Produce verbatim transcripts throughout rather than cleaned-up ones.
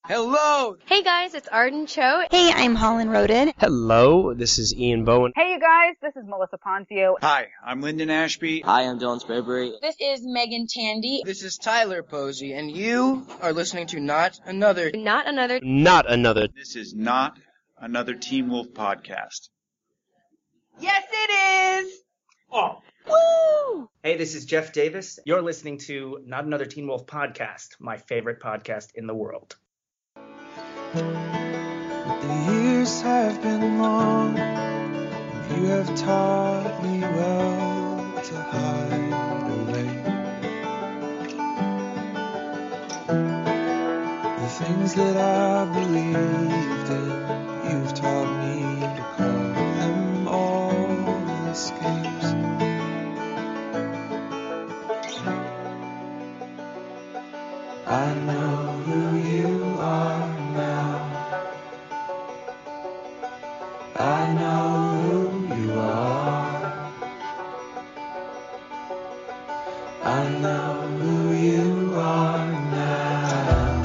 Hello! Hey guys, it's Arden Cho. Hey, I'm Holland Roden. Hello, this is Ian Bowen. Hey you guys, this is Melissa Ponzio. Hi, I'm Lyndon Ashby. Hi, I'm Dylan Sprayberry. This is Megan Tandy. This is Tyler Posey, and you are listening to Not Another... Not Another... Not Another... This is Not Another Teen Wolf podcast. Yes, it is! Oh. Woo! Hey, this is Jeff Davis. You're listening to Not Another Teen Wolf podcast, my favorite podcast in the world. But the years have been long, and you have taught me well to hide away the things that I believed in. You've taught me to call them all escapes. I know who you are now. I know who you are. I know who you are now.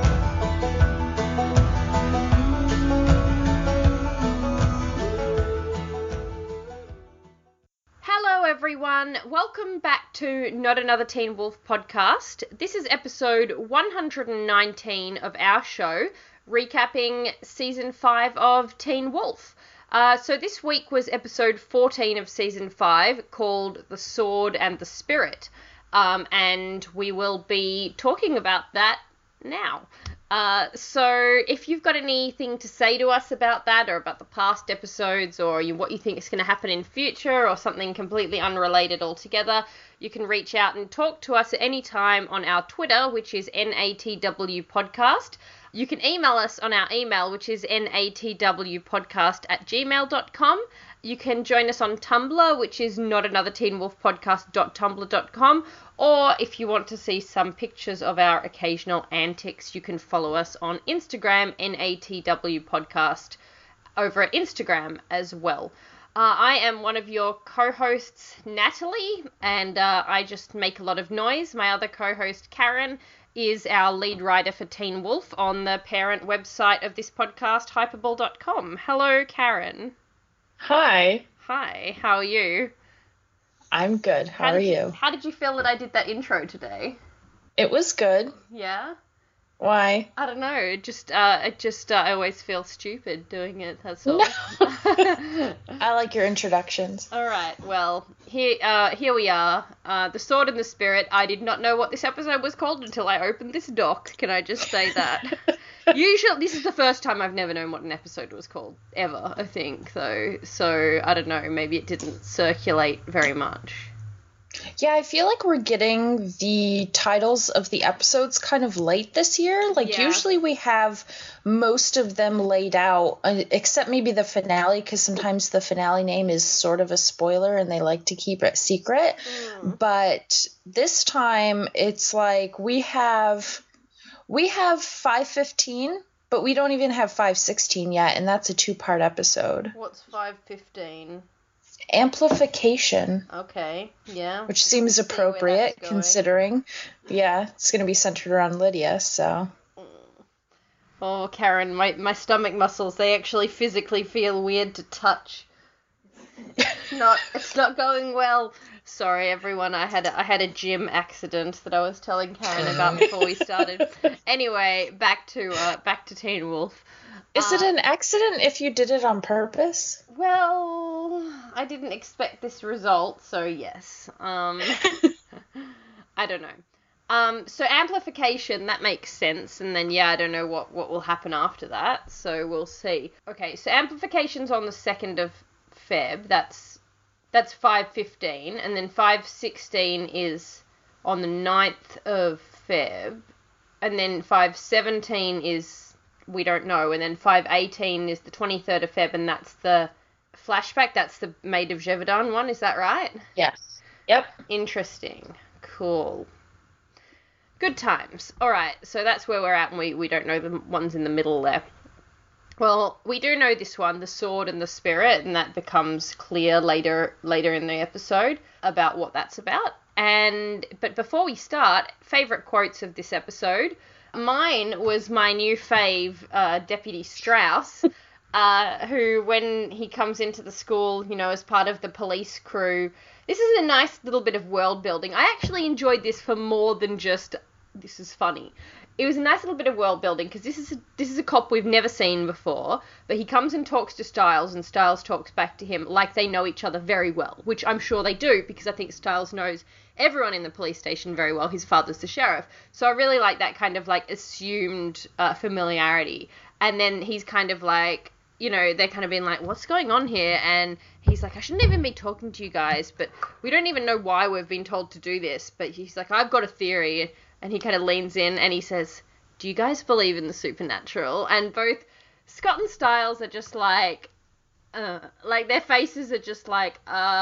Hello everyone, welcome back to Not Another Teen Wolf podcast. This is episode one hundred nineteen of our show, recapping season five of Teen Wolf. Uh, so this week was episode fourteen of season five, called The Sword and the Spirit, um, and we will be talking about that now. Uh, so if you've got anything to say to us about that, or about the past episodes, or you, what you think is going to happen in future, or something completely unrelated altogether, you can reach out and talk to us at any time on our Twitter, which is N A T W Podcast. You can email us on our email, which is natwpodcast at gmail dot com. You can join us on Tumblr, which is notanotherteenwolfpodcast dot tumblr dot com. Or if you want to see some pictures of our occasional antics, you can follow us on Instagram, N A T W Podcast, over at Instagram as well. Uh, I am one of your co-hosts, Natalie, and uh, I just make a lot of noise. My other co-host, Karen, is our lead writer for Teen Wolf on the parent website of this podcast, hyperbole dot com. Hello, Karen. Hi. Hi, how are you? I'm good. How, how are you? you? How did you feel that I did that intro today? It was good. Yeah? Why? I don't know. It just, uh, it just, uh, I always feel stupid doing it. That's all. No. I like your introductions. All right. Well, here, uh, here we are. Uh, The Sword and the Spirit. I did not know what this episode was called until I opened this doc. Can I just say that? Usually, this is the first time I've never known what an episode was called ever. I think though. So I don't know. Maybe it didn't circulate very much. Yeah, I feel like we're getting the titles of the episodes kind of late this year. Like, yeah. Usually we have most of them laid out, uh, except maybe the finale, because sometimes the finale name is sort of a spoiler and they like to keep it secret. Mm. But this time, it's like we have we have five fifteen, but we don't even have five sixteen yet, and that's a two-part episode. What's five fifteen? Amplification. Okay, yeah. Which seems appropriate, considering, yeah, it's going to be centered around Lydia, so. Oh, Karen, my, my stomach muscles, they actually physically feel weird to touch. It's not, it's not going well. Sorry, everyone, I had a, I had a gym accident that I was telling Karen about before we started. Anyway, back to, uh, back to Teen Wolf. Is uh, it an accident if you did it on purpose? Well, I didn't expect this result, so yes. Um, I don't know. Um, so amplification, that makes sense, and then, yeah, I don't know what, what will happen after that, so we'll see. Okay, so amplification's on the second of Feb, that's that's five fifteen, and then five sixteen is on the ninth of Feb, and then five seventeen is... we don't know, and then five eighteen is the twenty-third of Feb, and that's the flashback, that's the Maid of Gévaudan one, is that right? Yes. Yep. Interesting. Cool. Good times. Alright, so that's where we're at, and we, we don't know the ones in the middle there. Well, we do know this one, The Sword and the Spirit, and that becomes clear later later in the episode about what that's about. And but before we start, favourite quotes of this episode. Mine was my new fave, uh, Deputy Strauss, uh, who, when he comes into the school, you know, as part of the police crew, this is a nice little bit of world building. I actually enjoyed this for more than just, this is funny. It was a nice little bit of world building because this is a, this is a cop we've never seen before, but he comes and talks to Stiles, and Stiles talks back to him like they know each other very well, which I'm sure they do because I think Stiles knows everyone in the police station very well. His father's the sheriff, so I really like that kind of like assumed uh, familiarity. And then he's kind of like, you know, they're kind of being like, what's going on here? And he's like, I shouldn't even be talking to you guys, but we don't even know why we've been told to do this. But he's like, I've got a theory. And he kind of leans in and he says, do you guys believe in the supernatural? And both Scott and Stiles are just like, uh, like their faces are just like,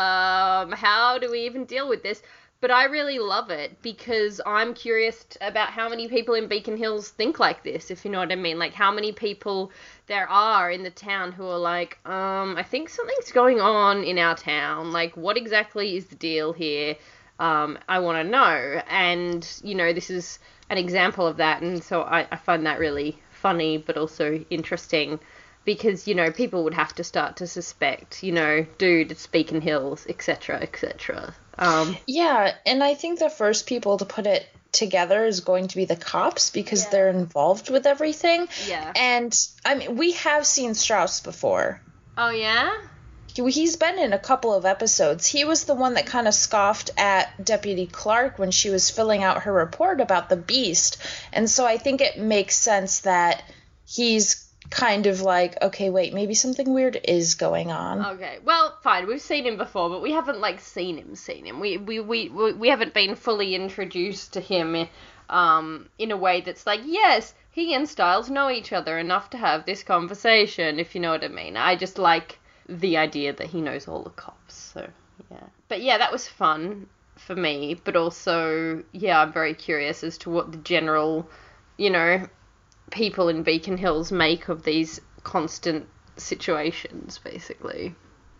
um, how do we even deal with this? But I really love it because I'm curious about how many people in Beacon Hills think like this, if you know what I mean. Like how many people there are in the town who are like, um, I think something's going on in our town. Like, what exactly is the deal here? Um, I want to know. And, you know, this is an example of that. And so I, I find that really funny, but also interesting because, you know, people would have to start to suspect, you know, dude, it's Beacon Hills, et cetera, et cetera. Um, yeah, and I think the first people to put it together is going to be the cops because yeah. they're involved with everything. Yeah. And, I mean, we have seen Strauss before. Oh, yeah? He's been in a couple of episodes. He was the one that kind of scoffed at Deputy Clark when she was filling out her report about the Beast. And so I think it makes sense that he's kind of like, okay, wait, maybe something weird is going on. Okay, well, fine. We've seen him before, but we haven't, like, seen him, seen him. We we, we, we haven't been fully introduced to him um, in a way that's like, yes, he and Stiles know each other enough to have this conversation, if you know what I mean. I just like the idea that he knows all the cops, so yeah. But yeah, that was fun for me, but also, yeah, I'm very curious as to what the general, you know, people in Beacon Hills make of these constant situations, basically.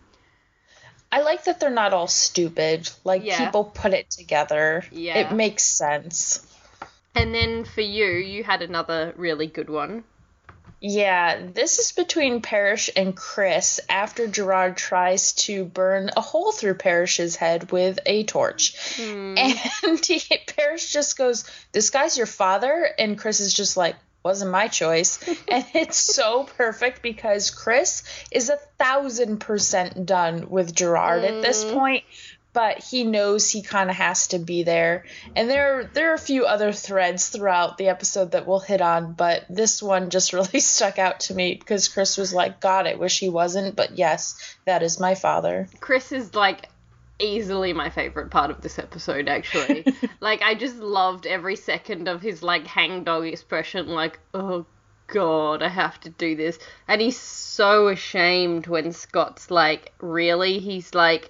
I like that they're not all stupid. Like, yeah. people put it together. Yeah. It makes sense. And then for you, you had another really good one. Yeah, this is between Parrish and Chris after Gerard tries to burn a hole through Parrish's head with a torch. Hmm. And he, Parrish just goes, this guy's your father? And Chris is just like, wasn't my choice. And it's so perfect because Chris is a thousand percent done with Gerard mm. at this point, but he knows he kind of has to be there. And there, there are a few other threads throughout the episode that we'll hit on, but this one just really stuck out to me because Chris was like, God, I wish he wasn't, but yes, that is my father. Chris is like easily my favorite part of this episode, actually. Like, I just loved every second of his like hangdog expression, like, oh God, I have to do this. And he's so ashamed when Scott's like, really? He's like,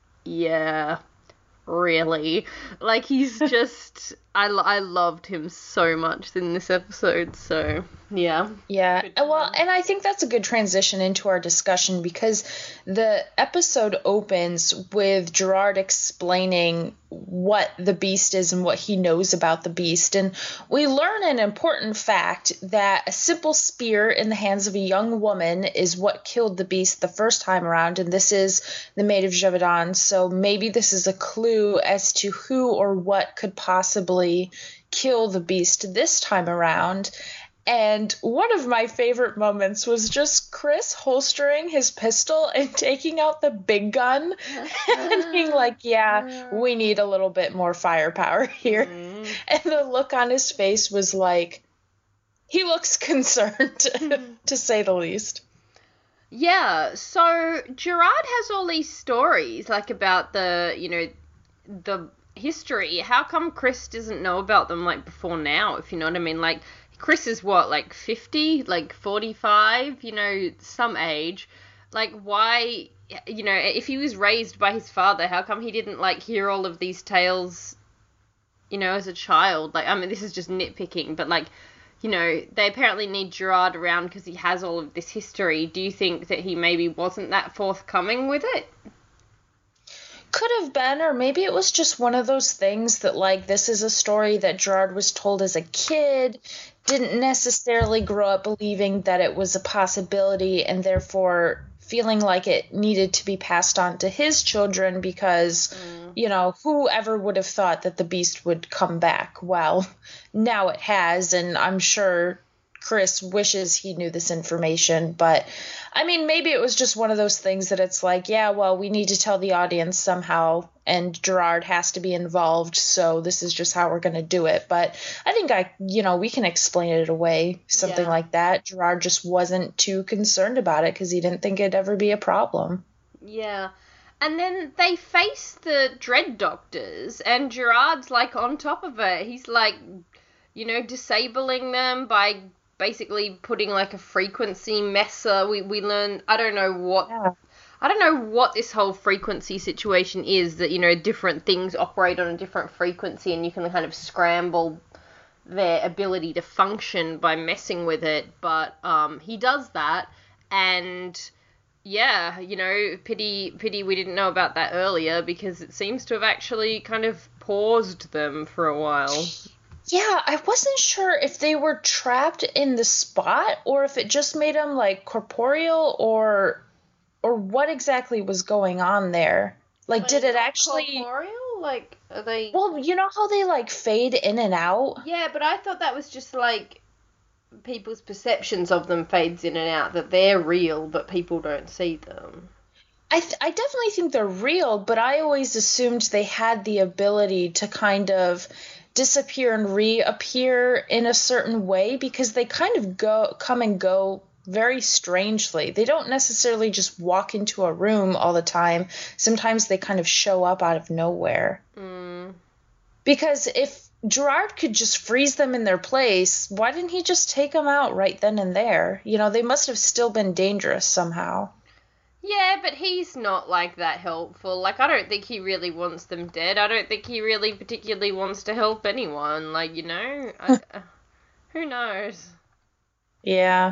yeah, really? Like, he's just, I, I loved him so much in this episode, so yeah. Yeah, well, and I think that's a good transition into our discussion because the episode opens with Gerard explaining what the Beast is and what he knows about the Beast, and we learn an important fact that a simple spear in the hands of a young woman is what killed the Beast the first time around, and this is the Maid of Gévaudan, so maybe this is a clue as to who or what could possibly kill the Beast this time around. And one of my favorite moments was just Chris holstering his pistol and taking out the big gun and being like, yeah, we need a little bit more firepower here. Mm. And the look on his face was like, he looks concerned, to say the least. Yeah, so Gerard has all these stories, like, about the, you know, the history. How come Chris doesn't know about them, like, before now, if you know what I mean? Like, Chris is what, like fifty, like forty-five, you know, some age. Like, why, you know, if he was raised by his father, how come he didn't, like, hear all of these tales, you know, as a child? Like, I mean, this is just nitpicking, but, like, you know, they apparently need Gerard around because he has all of this history. Do you think that he maybe wasn't that forthcoming with it? could have been, or maybe it was just one of those things that, like, this is a story that Gerard was told as a kid, didn't necessarily grow up believing that it was a possibility, and therefore feeling like it needed to be passed on to his children because, mm. you know, whoever would have thought that the beast would come back? Well, now it has, and I'm sure Chris wishes he knew this information, but I mean, maybe it was just one of those things that it's like, yeah, well, we need to tell the audience somehow, and Gerard has to be involved, so this is just how we're going to do it. But I think I, you know, we can explain it away, something yeah. like that. Gerard just wasn't too concerned about it because he didn't think it'd ever be a problem. Yeah. And then they face the Dread Doctors, and Gerard's, like, on top of it. He's, like, you know, disabling them by basically putting, like, a frequency messer. We we learn, I don't know what, yeah. I don't know what this whole frequency situation is, that, you know, different things operate on a different frequency and you can kind of scramble their ability to function by messing with it. But um, he does that, and yeah, you know, pity, pity we didn't know about that earlier, because it seems to have actually kind of paused them for a while. Yeah, I wasn't sure if they were trapped in the spot or if it just made them, like, corporeal or or what exactly was going on there. Like, like did it actually... Corporeal? Like, are they... Well, you know how they, like, fade in and out? Yeah, but I thought that was just, like, people's perceptions of them fades in and out, that they're real, but people don't see them. I th- I definitely think they're real, but I always assumed they had the ability to kind of disappear and reappear in a certain way, because they kind of go come and go very strangely. They don't necessarily just walk into a room all the time. Sometimes they kind of show up out of nowhere. Mm. Because if Gerard could just freeze them in their place, why didn't he just take them out right then and there? You know, they must have still been dangerous somehow. Yeah, but he's not, like, that helpful. Like, I don't think he really wants them dead. I don't think he really particularly wants to help anyone. Like, you know? I, uh, who knows? Yeah.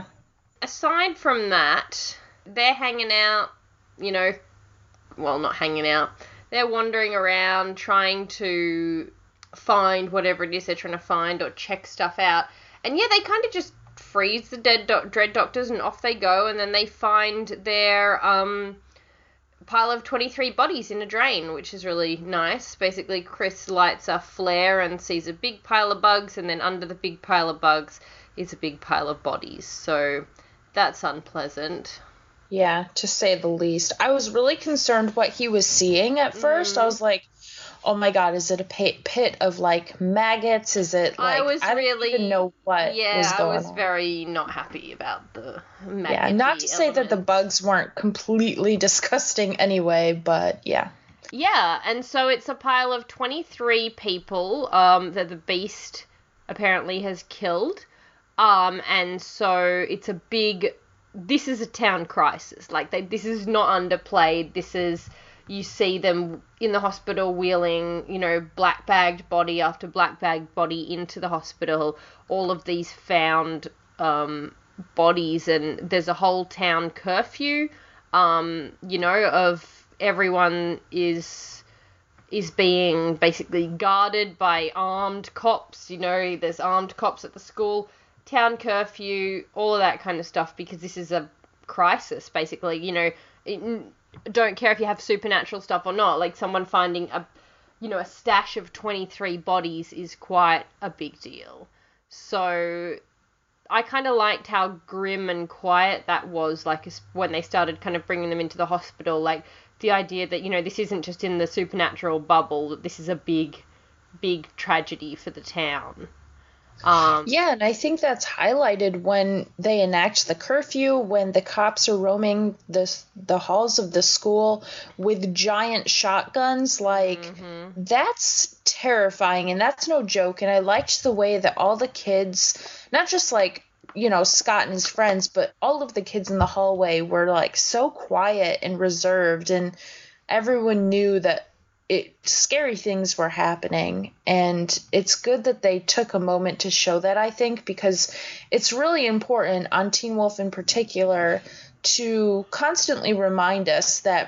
Aside from that, they're hanging out, you know, well, not hanging out. They're wandering around trying to find whatever it is they're trying to find or check stuff out. And, yeah, they kind of just freeze the dead do- dread doctors and off they go, and then they find their um pile of twenty-three bodies in a drain, which is really nice. Basically, Chris lights a flare and sees a big pile of bugs, and then under the big pile of bugs is a big pile of bodies, so that's unpleasant. Yeah, to say the least. I was really concerned what he was seeing at first. Mm. I was like, oh my god, is it a pit of, like, maggots? Is it, like, I was I really, don't even know what yeah, was going I was on. very not happy about the maggoty Yeah, not to say that the bugs weren't completely disgusting anyway, but yeah. Yeah, and so it's a pile of twenty-three people um, that the beast apparently has killed, um, and so it's a big, this is a town crisis. Like, they, this is not underplayed, this is... You see them in the hospital wheeling, you know, black-bagged body after black-bagged body into the hospital, all of these found um, bodies, and there's a whole town curfew, um, you know, of everyone is is being basically guarded by armed cops, you know, there's armed cops at the school, town curfew, all of that kind of stuff, because this is a crisis, basically, you know, it, don't care if you have supernatural stuff or not, like someone finding a, you know, a stash of twenty-three bodies is quite a big deal. So I kind of liked how grim and quiet that was, like, when they started kind of bringing them into the hospital, like the idea that, you know, this isn't just in the supernatural bubble, that this is a big, big tragedy for the town. Um, yeah, and I think that's highlighted when they enact the curfew, when the cops are roaming the the halls of the school with giant shotguns. Like, mm-hmm. That's terrifying, and that's no joke. And I liked the way that all the kids, not just like, you know, Scott and his friends, but all of the kids in the hallway were, like, so quiet and reserved, and everyone knew that it scary things were happening, and it's good that they took a moment to show that, I think, because it's really important on Teen Wolf in particular to constantly remind us that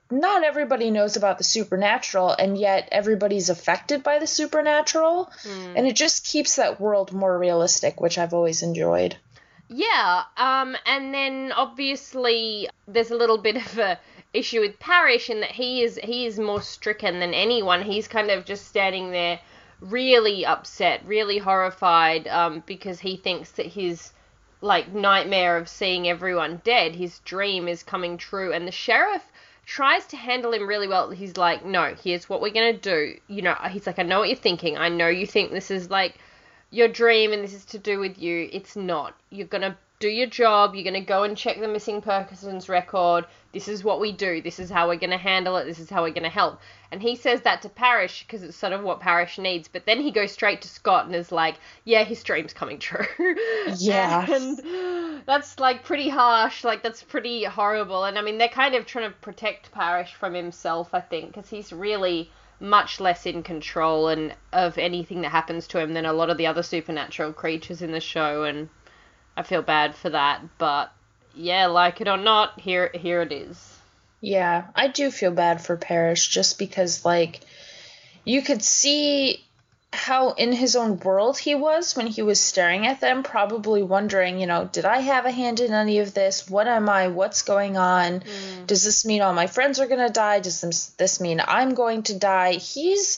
not everybody knows about the supernatural, and yet everybody's affected by the supernatural. Mm. And it just keeps that world more realistic, which I've always enjoyed. Yeah, um, and then obviously there's a little bit of a issue with Parrish in that he is he is more stricken than anyone. He's kind of just standing there really upset, really horrified, um, because he thinks that his, like, nightmare of seeing everyone dead, his dream is coming true, and the sheriff tries to handle him really well. He's like, no, here's what we're going to do. You know, he's like, I know what you're thinking. I know you think this is, like, your dream and this is to do with you. It's not. You're going to do your job. You're going to go and check the missing person's record. This is what we do. This is how we're going to handle it. This is how we're going to help. And he says that to Parrish because it's sort of what Parrish needs. But then he goes straight to Scott and is like, yeah, his dream's coming true. Yeah. And that's, like, pretty harsh. Like, that's pretty horrible. And, I mean, they're kind of trying to protect Parrish from himself, I think, because he's really much less in control and of anything that happens to him than a lot of the other supernatural creatures in the show, and I feel bad for that, but yeah, like it or not, here here it is. Yeah, I do feel bad for Parrish just because, like, you could see how in his own world he was when he was staring at them, probably wondering, you know, did I have a hand in any of this? What am I? What's going on? Mm. Does this mean all my friends are going to die? Does this, this mean I'm going to die? He's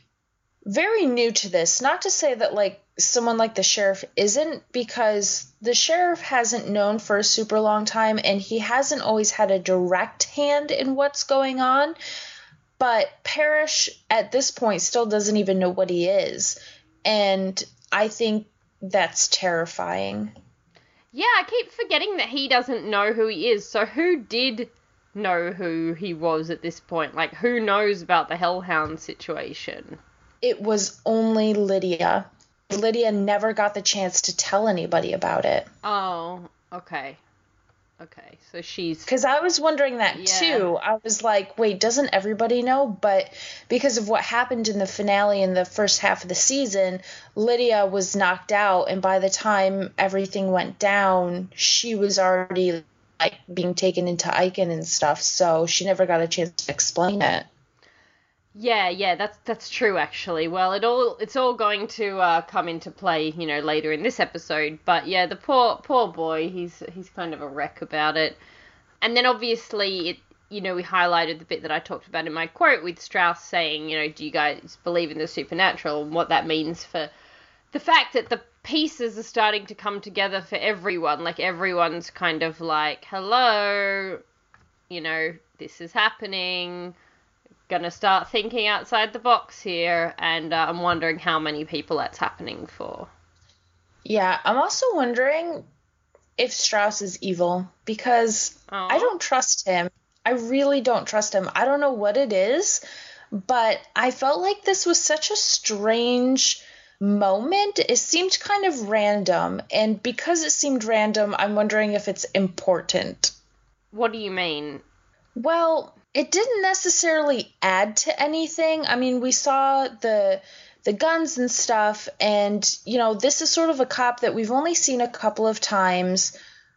very new to this. Not to say that, like, someone like the sheriff isn't, because the sheriff hasn't known for a super long time and he hasn't always had a direct hand in what's going on. But Parrish, at this point, still doesn't even know what he is. And I think that's terrifying. Yeah, I keep forgetting that he doesn't know who he is. So who did know who he was at this point? Like, who knows about the Hellhound situation? It was only Lydia. Lydia never got the chance to tell anybody about it. Oh, okay. Okay, so she's... Because I was wondering that, yeah. too. I was like, wait, doesn't everybody know? But because of what happened in the finale in the first half of the season, Lydia was knocked out, and by the time everything went down, she was already, like, being taken into Icon and stuff, so she never got a chance to explain it. Yeah, yeah, that's that's true, actually. Well, it all it's all going to uh, come into play, you know, later in this episode. But yeah, the poor poor boy, he's he's kind of a wreck about it. And then obviously, it you know, we highlighted the bit that I talked about in my quote with Strauss saying, you know, do you guys believe in the supernatural, and what that means for the fact that the pieces are starting to come together for everyone. Like, everyone's kind of like, hello, you know, this is happening. Gonna start thinking outside the box here, and uh, I'm wondering how many people that's happening for. Yeah, I'm also wondering if Strauss is evil, because Aww. I don't trust him. I really don't trust him. I don't know what it is, but I felt like this was such a strange moment. It seemed kind of random, and because it seemed random, I'm wondering if it's important. What do you mean? Well, it didn't necessarily add to anything. I mean, we saw the the guns and stuff, and, you know, this is sort of a cop that we've only seen a couple of times.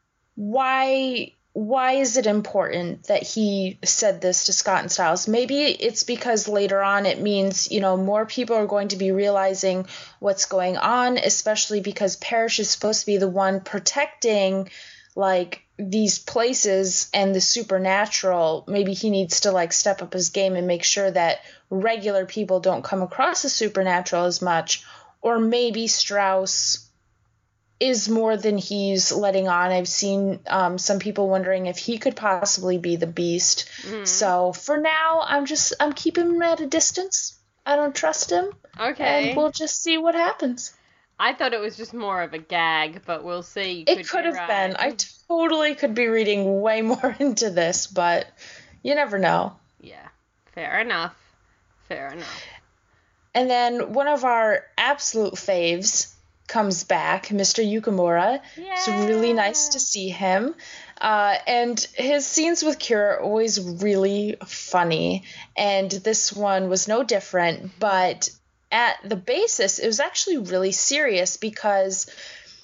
Why why is it important that he said this to Scott and Stiles? Maybe it's because later on it means, you know, more people are going to be realizing what's going on, especially because Parrish is supposed to be the one protecting, like, these places and the supernatural. Maybe he needs to, like, step up his game and make sure that regular people don't come across the supernatural as much. Or maybe Strauss is more than he's letting on. I've seen um, some people wondering if he could possibly be the Beast. Mm. So for now, I'm just I'm keeping him at a distance. I don't trust him. Okay. And we'll just see what happens. I thought it was just more of a gag, but we'll see. It could have been. I totally could be reading way more into this, but you never know. Yeah, fair enough. Fair enough. And then one of our absolute faves comes back, Mister Yukimura. Yeah. It's really nice to see him. Uh, and his scenes with Kira are always really funny, and this one was no different, but at the basis, it was actually really serious because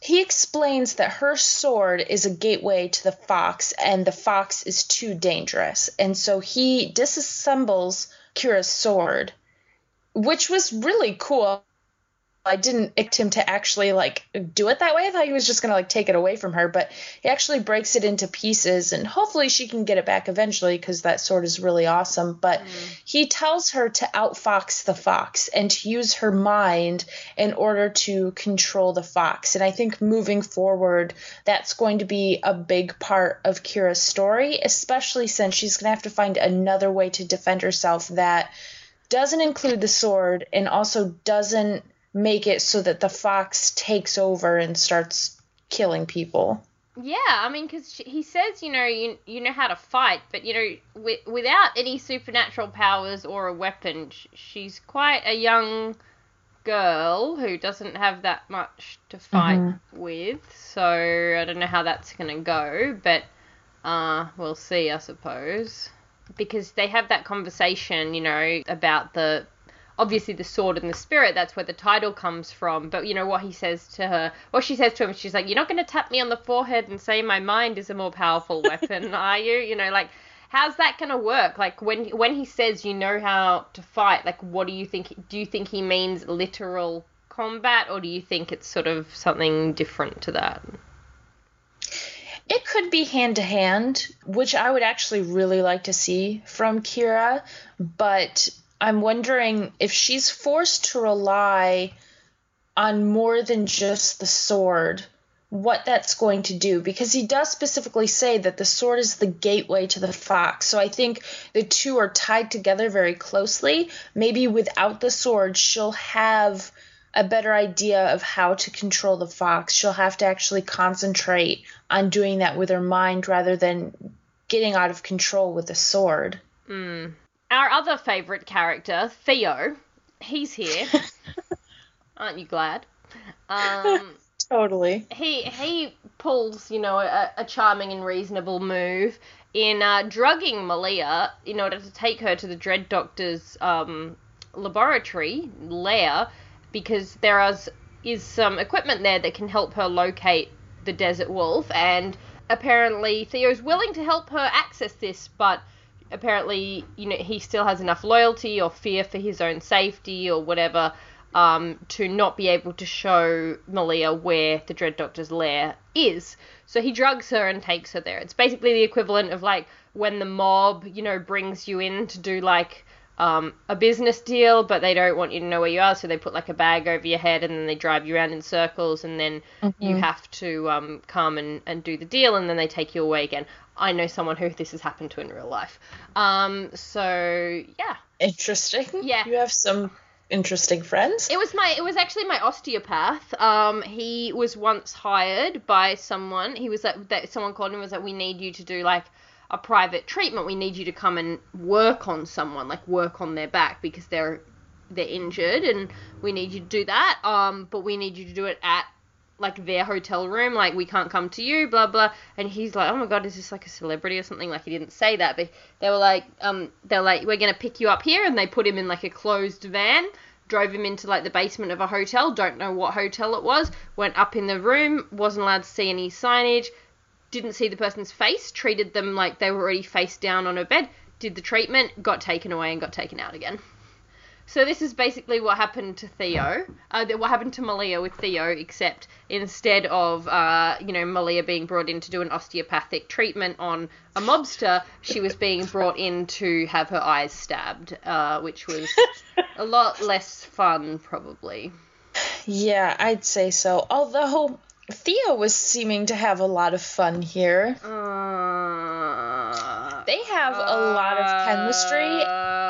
he explains that her sword is a gateway to the fox, and the fox is too dangerous. And so he disassembles Kira's sword, which was really cool. I didn't expect him to actually, like, do it that way. I thought he was just going to, like, take it away from her. But he actually breaks it into pieces, and hopefully she can get it back eventually because that sword is really awesome. But mm. he tells her to outfox the fox and to use her mind in order to control the fox. And I think moving forward, that's going to be a big part of Kira's story, especially since she's going to have to find another way to defend herself that doesn't include the sword and also doesn't make it so that the fox takes over and starts killing people. Yeah, I mean, because he says, you know, you, you know how to fight, but, you know, with, without any supernatural powers or a weapon, sh- she's quite a young girl who doesn't have that much to fight mm-hmm. with, so I don't know how that's going to go, but uh, we'll see, I suppose. Because they have that conversation, you know, about the... obviously the sword and the spirit, that's where the title comes from, but you know what he says to her, what she says to him, she's like, you're not going to tap me on the forehead and say my mind is a more powerful weapon, are you? You know, like, how's that going to work? Like, when when he says you know how to fight, like, what do you think, do you think he means literal combat, or do you think it's sort of something different to that? It could be hand-to-hand, which I would actually really like to see from Kira, but I'm wondering if she's forced to rely on more than just the sword, what that's going to do. Because he does specifically say that the sword is the gateway to the fox. So I think the two are tied together very closely. Maybe without the sword, she'll have a better idea of how to control the fox. She'll have to actually concentrate on doing that with her mind rather than getting out of control with the sword. Hmm. Our other favourite character, Theo, he's here. Aren't you glad? Um, totally. He he pulls, you know, a, a charming and reasonable move in uh, drugging Malia in order to take her to the Dread Doctor's um, laboratory, lair, because there is, is some equipment there that can help her locate the Desert Wolf, and apparently Theo's willing to help her access this, but apparently, you know, he still has enough loyalty or fear for his own safety or whatever um, to not be able to show Malia where the Dread Doctor's lair is. So he drugs her and takes her there. It's basically the equivalent of, like, when the mob, you know, brings you in to do, like, um, a business deal, but they don't want you to know where you are, so they put, like, a bag over your head and then they drive you around in circles, and then mm-hmm. you have to um, come and, and do the deal, and then they take you away again. I know someone who this has happened to in real life. Um, so, yeah. Interesting. Yeah. You have some interesting friends. It was my, it was actually my osteopath. Um, he was once hired by someone. He was like, that someone called him and was like, we need you to do, like, a private treatment. We need you to come and work on someone, like, work on their back because they're, they're injured, and we need you to do that. Um, but we need you to do it at, like, their hotel room, like, we can't come to you, blah, blah, and he's like, oh my god, is this, like, a celebrity or something? Like, he didn't say that, but they were like, um, they're like, we're gonna pick you up here, and they put him in, like, a closed van, drove him into, like, the basement of a hotel, don't know what hotel it was, went up in the room, wasn't allowed to see any signage, didn't see the person's face, treated them like they were already face down on a bed, did the treatment, got taken away and got taken out again. So this is basically what happened to Theo, uh, what happened to Malia with Theo, except instead of, uh, you know, Malia being brought in to do an osteopathic treatment on a mobster, she was being brought in to have her eyes stabbed, uh, which was a lot less fun, probably. Yeah, I'd say so. Although Theo was seeming to have a lot of fun here. Uh, they have a lot of chemistry.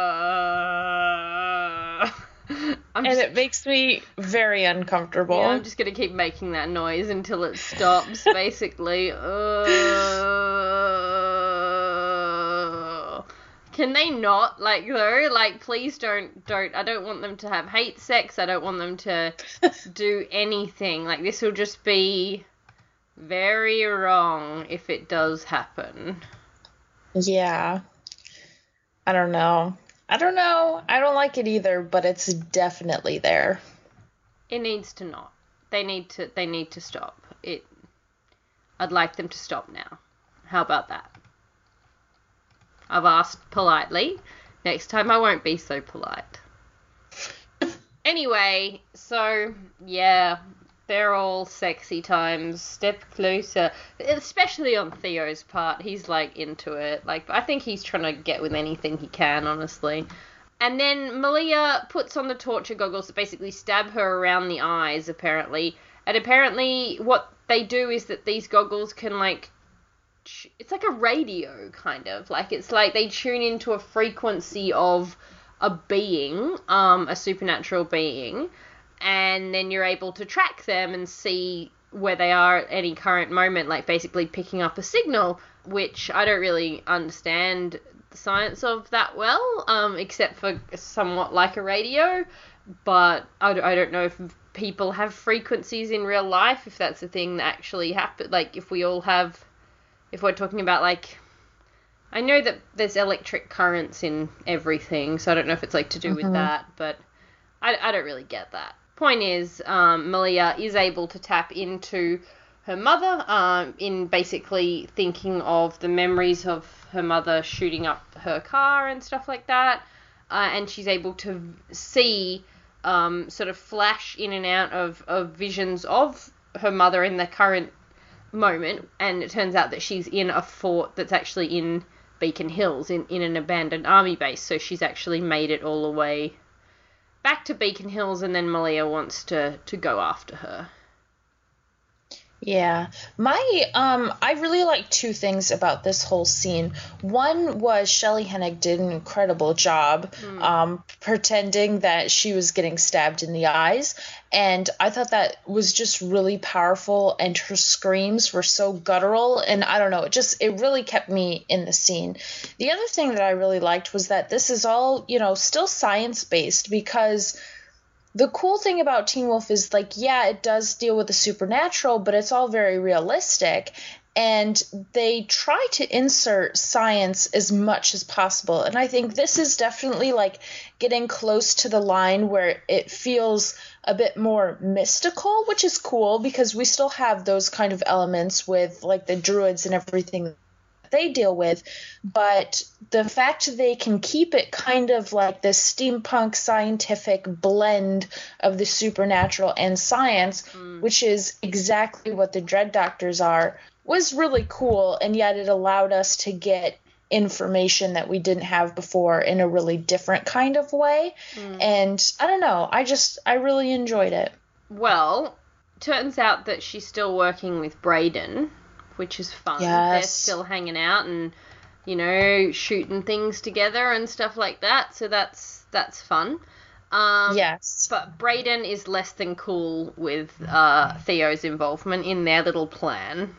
I'm and just, it makes me very uncomfortable. Yeah, I'm just going to keep making that noise until it stops, basically. Uh, can they not, like, though? Like, please don't, don't, I don't want them to have hate sex. I don't want them to do anything. Like, this will just be very wrong if it does happen. Yeah. I don't know. I don't know. I don't like it either, but it's definitely there. It needs to not. They need to. They need to stop. I'd like them to stop now. How about that? I've asked politely. Next time I won't be so polite. Anyway, so, yeah, they're all sexy times. Step closer. Especially on Theo's part. He's, like, into it. Like, I think he's trying to get with anything he can, honestly. And then Malia puts on the torture goggles that basically stab her around the eyes, apparently. And apparently what they do is that these goggles can, like, it's like a radio, kind of. Like, it's like they tune into a frequency of a being, um, a supernatural being, and then you're able to track them and see where they are at any current moment, like basically picking up a signal, which I don't really understand the science of that well, um, except for somewhat like a radio, but I, I don't know if people have frequencies in real life, if that's a thing that actually happens, like if we all have, if we're talking about like, I know that there's electric currents in everything, so I don't know if it's, like, to do mm-hmm. with that, but I, I don't really get that. Point is, um, Malia is able to tap into her mother um, in basically thinking of the memories of her mother shooting up her car and stuff like that, uh, and she's able to see um, sort of flash in and out of, of visions of her mother in the current moment, and it turns out that she's in a fort that's actually in Beacon Hills, in, in an abandoned army base, so she's actually made it all the way back to Beacon Hills, and then Malia wants to, to go after her. Yeah. My, um, I really like two things about this whole scene. One was Shelley Hennig did an incredible job, mm. um, pretending that she was getting stabbed in the eyes. And I thought that was just really powerful, and her screams were so guttural, and I don't know, it just, it really kept me in the scene. The other thing that I really liked was that this is all, you know, still science-based, because the cool thing about Teen Wolf is, like, yeah, it does deal with the supernatural, but it's all very realistic, and they try to insert science as much as possible. And I think this is definitely, like, getting close to the line where it feels a bit more mystical, which is cool, because we still have those kind of elements with, like, the druids and everything they deal with, but the fact they can keep it kind of like this steampunk scientific blend of the supernatural and science, mm. which is exactly what the Dread Doctors are, was really cool, and yet it allowed us to get information that we didn't have before in a really different kind of way. Mm. And I don't know, I just, I really enjoyed it. Well, turns out that she's still working with Brayden, which is fun. Yes. They're still hanging out and, you know, shooting things together and stuff like that, so that's that's fun. Um, yes. But Brayden is less than cool with uh, Theo's involvement in their little plan.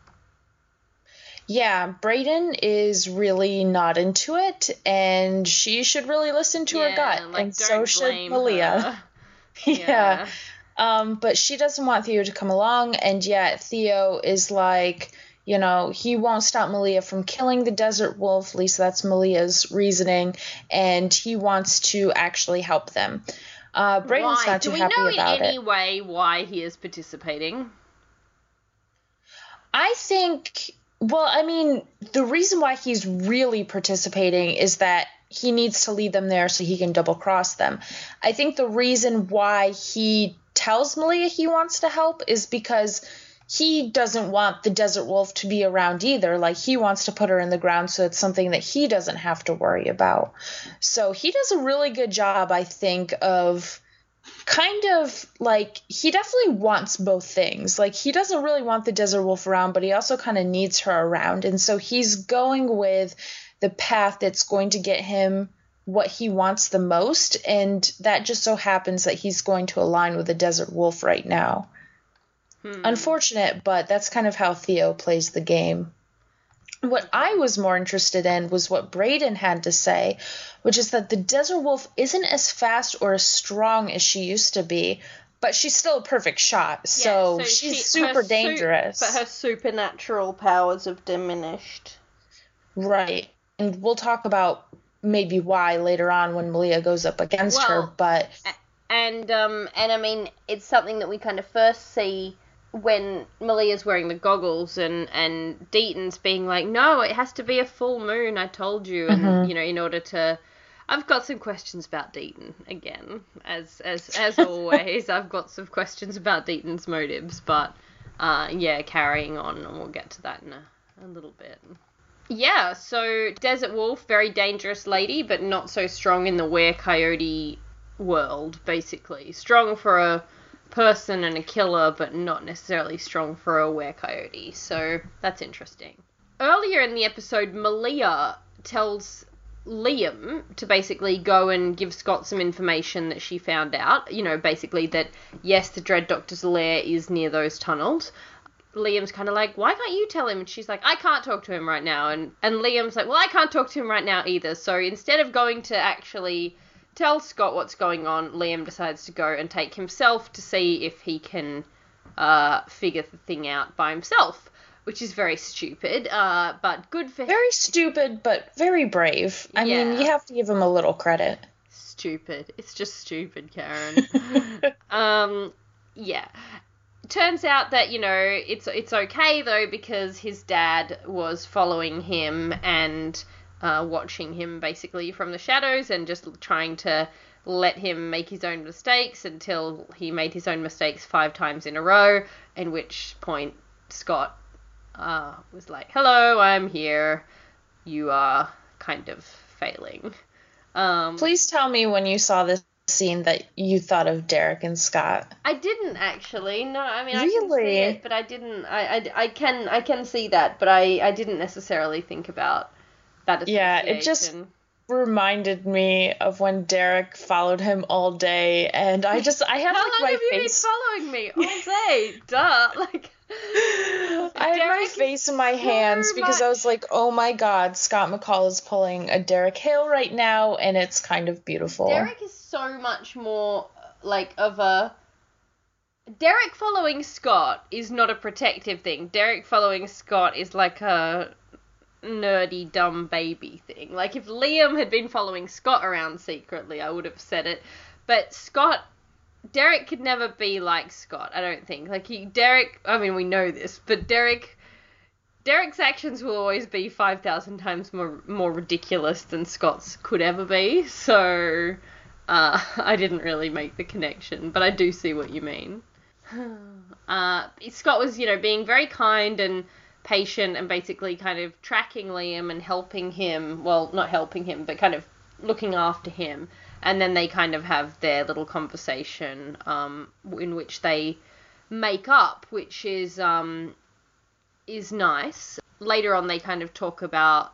Yeah, Brayden is really not into it, and she should really listen to yeah, her gut, like, and so should Malia. Her. yeah. yeah. Um, but she doesn't want Theo to come along, and yet Theo is like, you know, he won't stop Malia from killing the desert wolf, at least that's Malia's reasoning, and he wants to actually help them. Uh, Brayden's why? not too happy about it. Do we know in any way why he is participating? I think, well, I mean, the reason why he's really participating is that he needs to lead them there so he can double cross them. I think the reason why he tells Malia he wants to help is because he doesn't want the desert wolf to be around either. Like, he wants to put her in the ground so it's something that he doesn't have to worry about. So he does a really good job, I think, of kind of, like, he definitely wants both things. Like, he doesn't really want the desert wolf around, but he also kind of needs her around. And so he's going with the path that's going to get him what he wants the most, and that just so happens that he's going to align with the desert wolf right now. Hmm. Unfortunate, but that's kind of how Theo plays the game. What I was more interested in was what Brayden had to say, which is that the desert wolf isn't as fast or as strong as she used to be, but she's still a perfect shot, so, yeah, so she's she, super dangerous. Su- but her supernatural powers have diminished. Right. And we'll talk about maybe why later on when Malia goes up against well, her, but... And, um, and I mean, it's something that we kind of first see when Malia's wearing the goggles and, and Deaton's being like, no, it has to be a full moon, I told you. And, Mhm. you know, in order to... I've got some questions about Deaton, again. As as as always, I've got some questions about Deaton's motives. But, uh, yeah, carrying on, and we'll get to that in a, a little bit. Yeah, so Desert Wolf, very dangerous lady, but not so strong in the were-coyote world, basically. Strong for a person and a killer, but not necessarily strong for a were-coyote. So that's interesting. Earlier in the episode, Malia tells Liam to basically go and give Scott some information that she found out. You know, basically that, yes, the Dread Doctor's lair is near those tunnels. Liam's kind of like, why can't you tell him? And she's like, I can't talk to him right now. And, and Liam's like, well, I can't talk to him right now either. So instead of going to actually tell Scott what's going on, Liam decides to go and take himself to see if he can uh, figure the thing out by himself, which is very stupid, uh, but good for him. Very stupid, but very brave. I Yeah. mean, you have to give him a little credit. Stupid. It's just stupid, Karen. um, yeah. Turns out that, you know, it's it's okay, though, because his dad was following him and uh, watching him, basically, from the shadows and just trying to let him make his own mistakes until he made his own mistakes five times in a row, in which point Scott uh, was like, hello, I'm here. You are kind of failing. Um, Please tell me when you saw this scene that you thought of Derek and Scott. I didn't actually. No, I mean I can see Really? it, but I didn't. I, I, I can I can see that, but I, I didn't necessarily think about that association. Yeah, it just reminded me of when Derek followed him all day, and I just I have How like long my have you face. been following me all day? Duh. Like I had my Derek face is in my so hands because I much- was like, oh my god, Scott McCall is pulling a Derek Hale right now, and it's kind of beautiful. Derek is so much more like of a. Derek following Scott is not a protective thing. Derek following Scott is like a nerdy, dumb baby thing. Like, if Liam had been following Scott around secretly, I would have said it. But Scott, Derek could never be like Scott, I don't think. Like, he, Derek, I mean, we know this, but Derek, Derek's actions will always be five thousand times more, more ridiculous than Scott's could ever be. So, uh, I didn't really make the connection, but I do see what you mean. Uh, Scott was, you know, being very kind and patient and basically kind of tracking Liam and helping him, well, not helping him, but kind of looking after him. And then they kind of have their little conversation um, in which they make up, which is um, is nice. Later on, they kind of talk about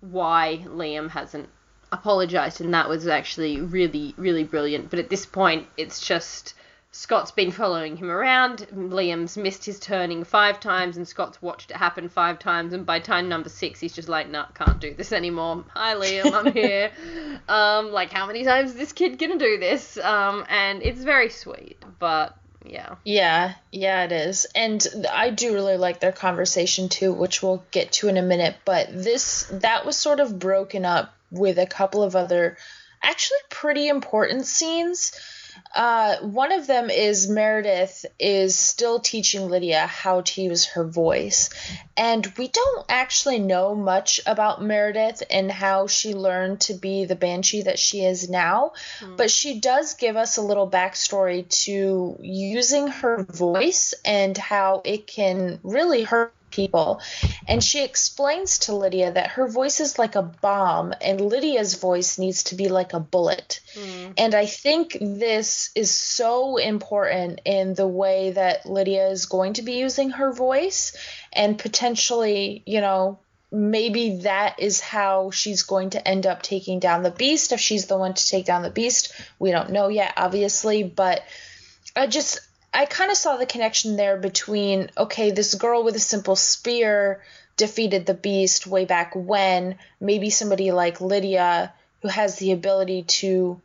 why Liam hasn't apologized, and that was actually really, really brilliant. But at this point, it's just Scott's been following him around, Liam's missed his turning five times, and Scott's watched it happen five times, and by time number six, he's just like, nah, can't do this anymore. Hi, Liam, I'm here. um, like, how many times is this kid gonna do this? Um, and it's very sweet, but, yeah. Yeah, yeah, it is. And I do really like their conversation, too, which we'll get to in a minute, but this, that was sort of broken up with a couple of other, actually pretty important scenes. Uh, one of them is Meredith is still teaching Lydia how to use her voice. And we don't actually know much about Meredith and how she learned to be the Banshee that she is now. Mm. But she does give us a little backstory to using her voice and how it can really hurt people. And she explains to Lydia that her voice is like a bomb and Lydia's voice needs to be like a bullet. Mm. And I think this is so important in the way that Lydia is going to be using her voice, and potentially, you know, maybe that is how she's going to end up taking down the Beast, if she's the one to take down the Beast. We don't know yet, obviously, but I just I kind of saw the connection there between, okay, this girl with a simple spear defeated the Beast way back when. Maybe somebody like Lydia, who has the ability to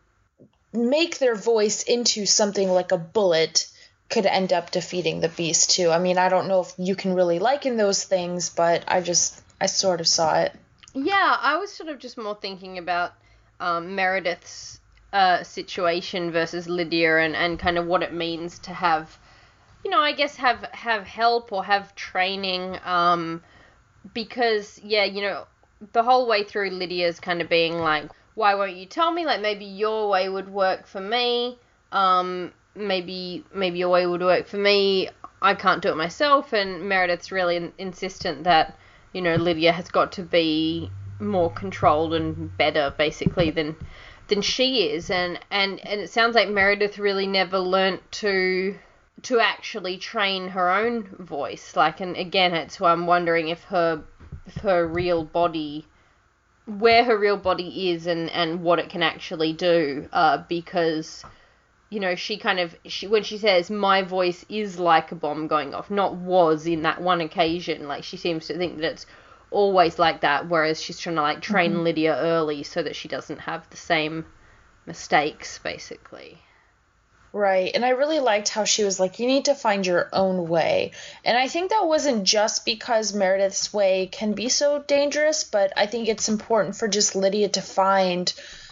make their voice into something like a bullet, could end up defeating the Beast too. I mean, I don't know if you can really liken those things, but I just, I sort of saw it. Yeah, I was sort of just more thinking about um, Meredith's Uh, situation versus Lydia and, and kind of what it means to have you know, I guess have have help or have training, um, because, yeah, you know, the whole way through Lydia's kind of being like, why won't you tell me? Like, maybe your way would work for me. Um, maybe maybe your way would work for me. I can't do it myself. And Meredith's really in- insistent that, you know, Lydia has got to be more controlled and better, basically, than than she is. And, and, and it sounds like Meredith really never learnt to to actually train her own voice. Like, and again, it's why I'm wondering if her if her real body, where her real body is and, and what it can actually do, uh, because, you know, she kind of, she when she says, my voice is like a bomb going off, not was in that one occasion, like, she seems to think that it's always like that, whereas she's trying to, like, train mm-hmm. Lydia early so that she doesn't have the same mistakes, basically. Right, and I really liked how she was like, you need to find your own way. And I think that wasn't just because Meredith's way can be so dangerous, but I think it's important for just Lydia to find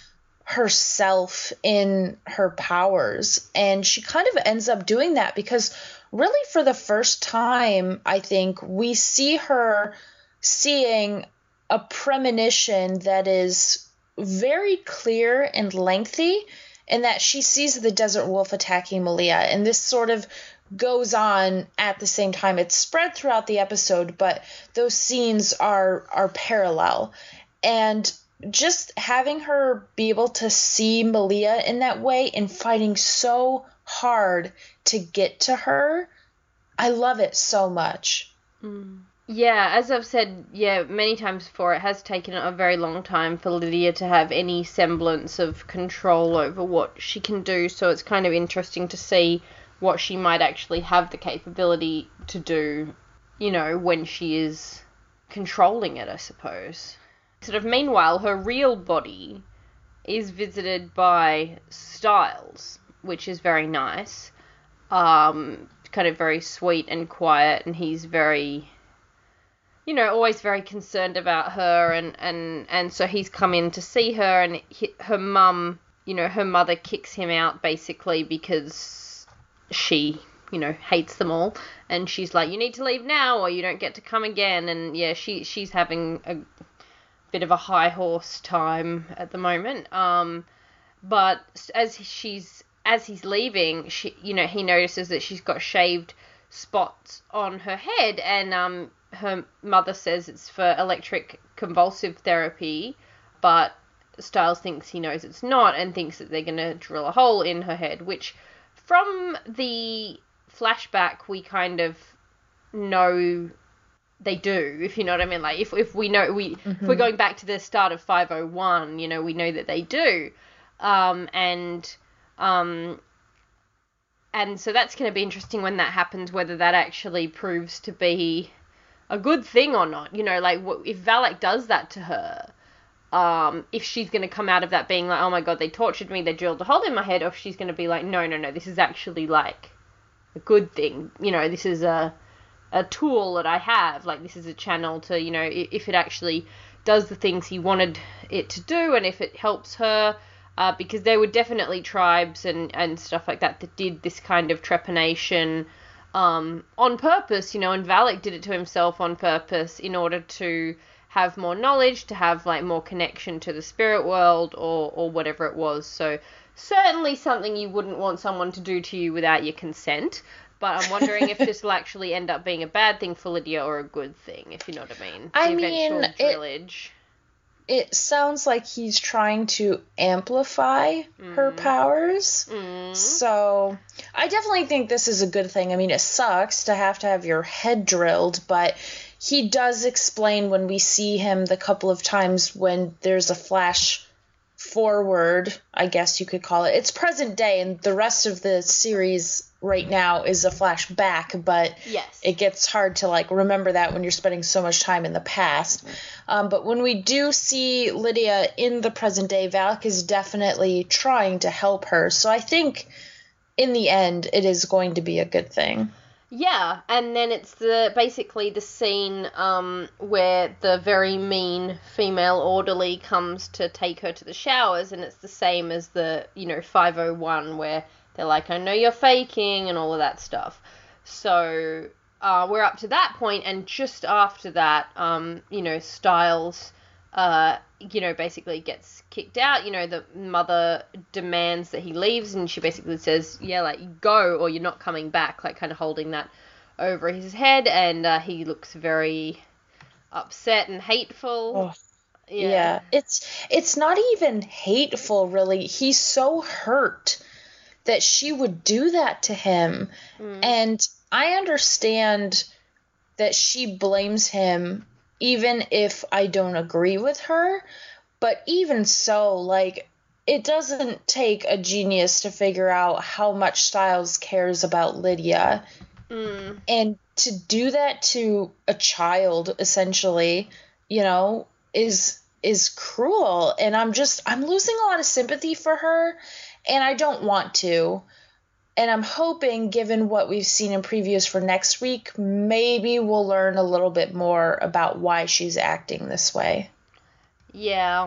herself in her powers. And she kind of ends up doing that because really for the first time, I think, we see her seeing a premonition that is very clear and lengthy, and that she sees the desert wolf attacking Malia. And this sort of goes on at the same time. It's spread throughout the episode, but those scenes are are parallel. And just having her be able to see Malia in that way and fighting so hard to get to her, I love it so much. Mm. Yeah, as I've said, yeah, many times before, it has taken a very long time for Lydia to have any semblance of control over what she can do, so it's kind of interesting to see what she might actually have the capability to do, you know, when she is controlling it, I suppose. Sort of meanwhile, her real body is visited by Stiles, which is very nice, um, kind of very sweet and quiet, and he's very, you know, always very concerned about her, and, and, and so he's come in to see her, and he, her mum, you know, her mother kicks him out, basically, because she, you know, hates them all, and she's like, you need to leave now, or you don't get to come again, and yeah, she she's having a bit of a high horse time at the moment, um, but as she's, as he's leaving, she, you know, he notices that she's got shaved spots on her head, and, um, her mother says it's for electric convulsive therapy, but Stiles thinks he knows it's not and thinks that they're going to drill a hole in her head, which from the flashback we kind of know they do, if you know what I mean. Like, if if we know, we mm-hmm. if we're going back to the start of five oh one, you know, we know that they do. Um, and, um, and so that's going to be interesting when that happens, whether that actually proves to be a good thing or not, you know, like, if Valak does that to her, um, if she's going to come out of that being like, oh my god, they tortured me, they drilled a hole in my head, or if she's going to be like, no, no, no, this is actually, like, a good thing, you know, this is a a tool that I have, like, this is a channel to, you know, if it actually does the things he wanted it to do, and if it helps her, uh, because there were definitely tribes and, and stuff like that that did this kind of trepanation, Um, on purpose, you know, and Valak did it to himself on purpose in order to have more knowledge, to have, like, more connection to the spirit world, or, or whatever it was. So, certainly something you wouldn't want someone to do to you without your consent, but I'm wondering if this will actually end up being a bad thing for Lydia or a good thing, if you know what I mean. I the mean, eventual drillage. It, it sounds like he's trying to amplify mm. her powers. Mm. So I definitely think this is a good thing. I mean, it sucks to have to have your head drilled, but he does explain when we see him the couple of times when there's a flash forward, I guess you could call it. It's present day, and the rest of the series right now is a flashback, but yes. It gets hard to, like, remember that when you're spending so much time in the past. Um, but when we do see Lydia in the present day, Valak is definitely trying to help her. So I think in the end it is going to be a good thing. Yeah, and then it's the basically the scene um, where the very mean female orderly comes to take her to the showers, and it's the same as the, you know, five oh one, where they're like, I know you're faking, and all of that stuff. So uh, we're up to that point, and just after that, um, you know, Styles, uh, you know, basically gets kicked out. You know, the mother demands that he leaves, and she basically says, yeah, like, go or you're not coming back, like kind of holding that over his head, and uh, he looks very upset and hateful. Oh. Yeah. yeah, it's it's not even hateful, really. He's so hurt that she would do that to him. Mm. And I understand that she blames him, even if I don't agree with her. But even so, like, it doesn't take a genius to figure out how much Styles cares about Lydia. Mm. And to do that to a child, essentially, you know, is is cruel. And I'm just, I'm losing a lot of sympathy for her, and I don't want to. And I'm hoping, given what we've seen in previews for next week, maybe we'll learn a little bit more about why she's acting this way. Yeah.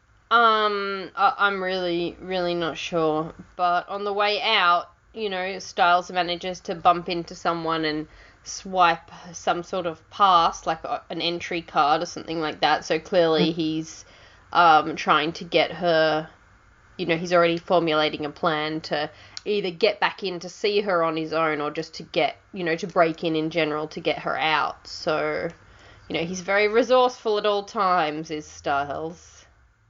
Um, I- I'm really, really not sure. But on the way out, you know, Styles manages to bump into someone and swipe some sort of pass, like a, an entry card or something like that. So clearly he's um, trying to get her, you know, he's already formulating a plan to either get back in to see her on his own, or just to get, you know, to break in in general to get her out. So, you know, he's very resourceful at all times, is Styles.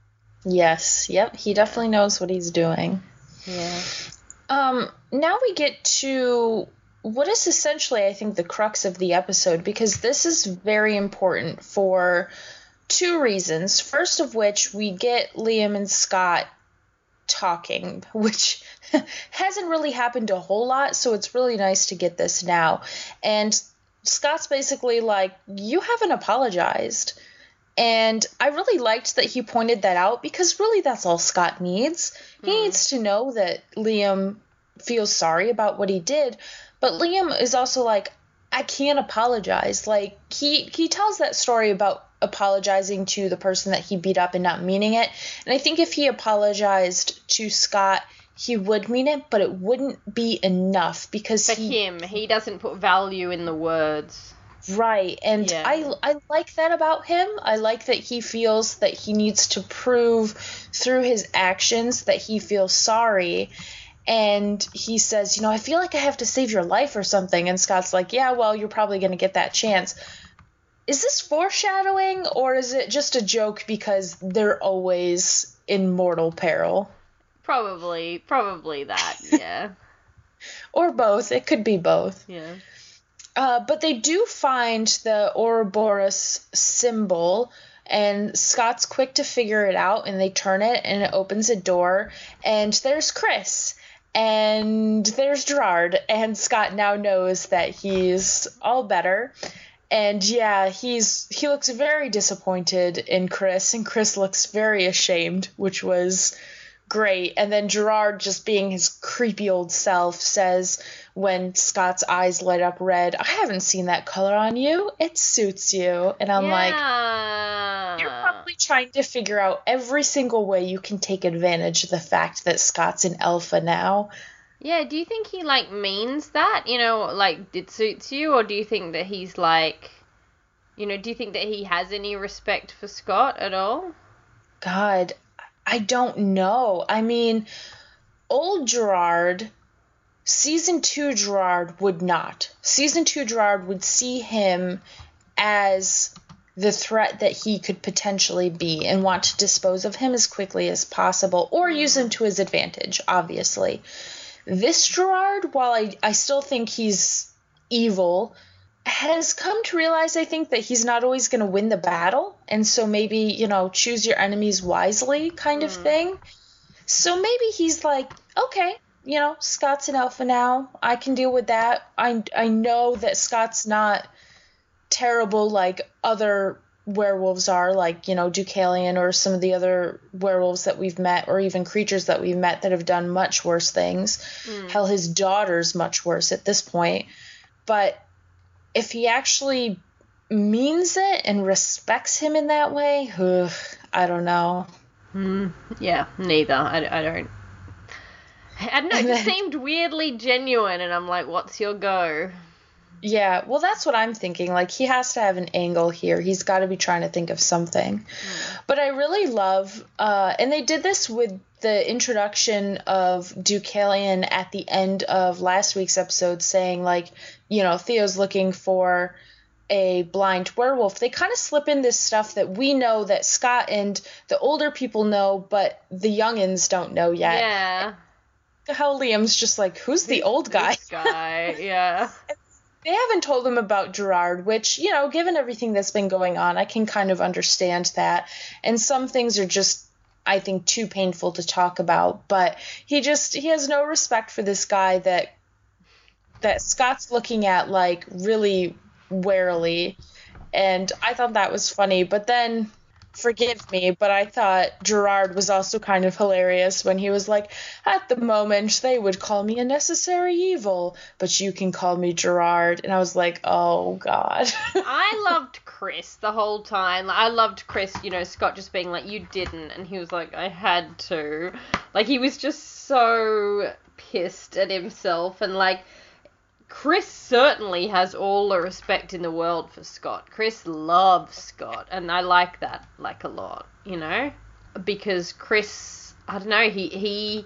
Yes, yep, he definitely knows what he's doing. Yeah. Um, now we get to what is essentially, I think, the crux of the episode, because this is very important for two reasons. First of which, we get Liam and Scott talking, which hasn't really happened a whole lot, so it's really nice to get this now. And Scott's basically like, you haven't apologized. And I really liked that he pointed that out, because really that's all Scott needs. He mm. needs to know that Liam feels sorry about what he did. But Liam is also like, I can't apologize. Like, he, he tells that story about apologizing to the person that he beat up and not meaning it. And I think if he apologized to Scott, he would mean it, but it wouldn't be enough, because For he... him, he doesn't put value in the words. Right, and Yeah. I, I like that about him. I like that he feels that he needs to prove through his actions that he feels sorry. And he says, you know, I feel like I have to save your life or something. And Scott's like, yeah, well, you're probably going to get that chance. Is this foreshadowing, or is it just a joke because they're always in mortal peril? Probably, probably that, yeah. Or both. It could be both. Yeah. Uh, but they do find the Ouroboros symbol, and Scott's quick to figure it out, and they turn it, and it opens a door, and there's Chris, and there's Gerard, and Scott now knows that he's all better. And yeah, he's he looks very disappointed in Chris, and Chris looks very ashamed, which was great. And then Gerard, just being his creepy old self, says, when Scott's eyes light up red, I haven't seen that color on you. It suits you. And I'm yeah. like, you're probably trying to figure out every single way you can take advantage of the fact that Scott's an alpha now. Yeah, do you think he, like, means that? You know, like, it suits you? Or do you think that he's, like, you know, do you think that he has any respect for Scott at all? God, I don't know. I mean, old Gerard, season two Gerard would not. Season two Gerard would see him as the threat that he could potentially be and want to dispose of him as quickly as possible, or use him to his advantage, obviously. This Gerard, while I, I still think he's evil, has come to realize, I think, that he's not always going to win the battle. And so maybe, you know, choose your enemies wisely kind of Mm. thing. So maybe he's like, okay, you know, Scott's an alpha now. I can deal with that. I, I know that Scott's not terrible like other werewolves are, like, you know, Deucalion or some of the other werewolves that we've met, or even creatures that we've met that have done much worse things. Mm. Hell, his daughter's much worse at this point. But if he actually means it and respects him in that way, ugh, I don't know. Mm. Yeah, neither. I, I don't. I don't know, it just seemed weirdly genuine, and I'm like, what's your go? Yeah, well, that's what I'm thinking. Like, he has to have an angle here. He's got to be trying to think of something. Mm. But I really love, uh, and they did this with the introduction of Deucalion at the end of last week's episode, saying, like, you know, Theo's looking for a blind werewolf. They kind of slip in this stuff that we know that Scott and the older people know, but the youngins don't know yet. Yeah. How Liam's just like, who's the old guy? This guy, yeah. They haven't told him about Gerard, which, you know, given everything that's been going on, I can kind of understand that. And some things are just, I think, too painful to talk about. But he just, he has no respect for this guy that that Scott's looking at, like, really warily. And I thought that was funny. But then, forgive me, but I thought Gerard was also kind of hilarious when he was like, at the moment, they would call me a necessary evil, but you can call me Gerard. And I was like, oh, God. I loved Chris the whole time. I loved Chris, you know, Scott just being like, you didn't. And he was like, I had to. Like, he was just so pissed at himself. And, like, Chris certainly has all the respect in the world for Scott. Chris loves Scott, and I like that, like, a lot, you know? Because Chris, I don't know, he, he,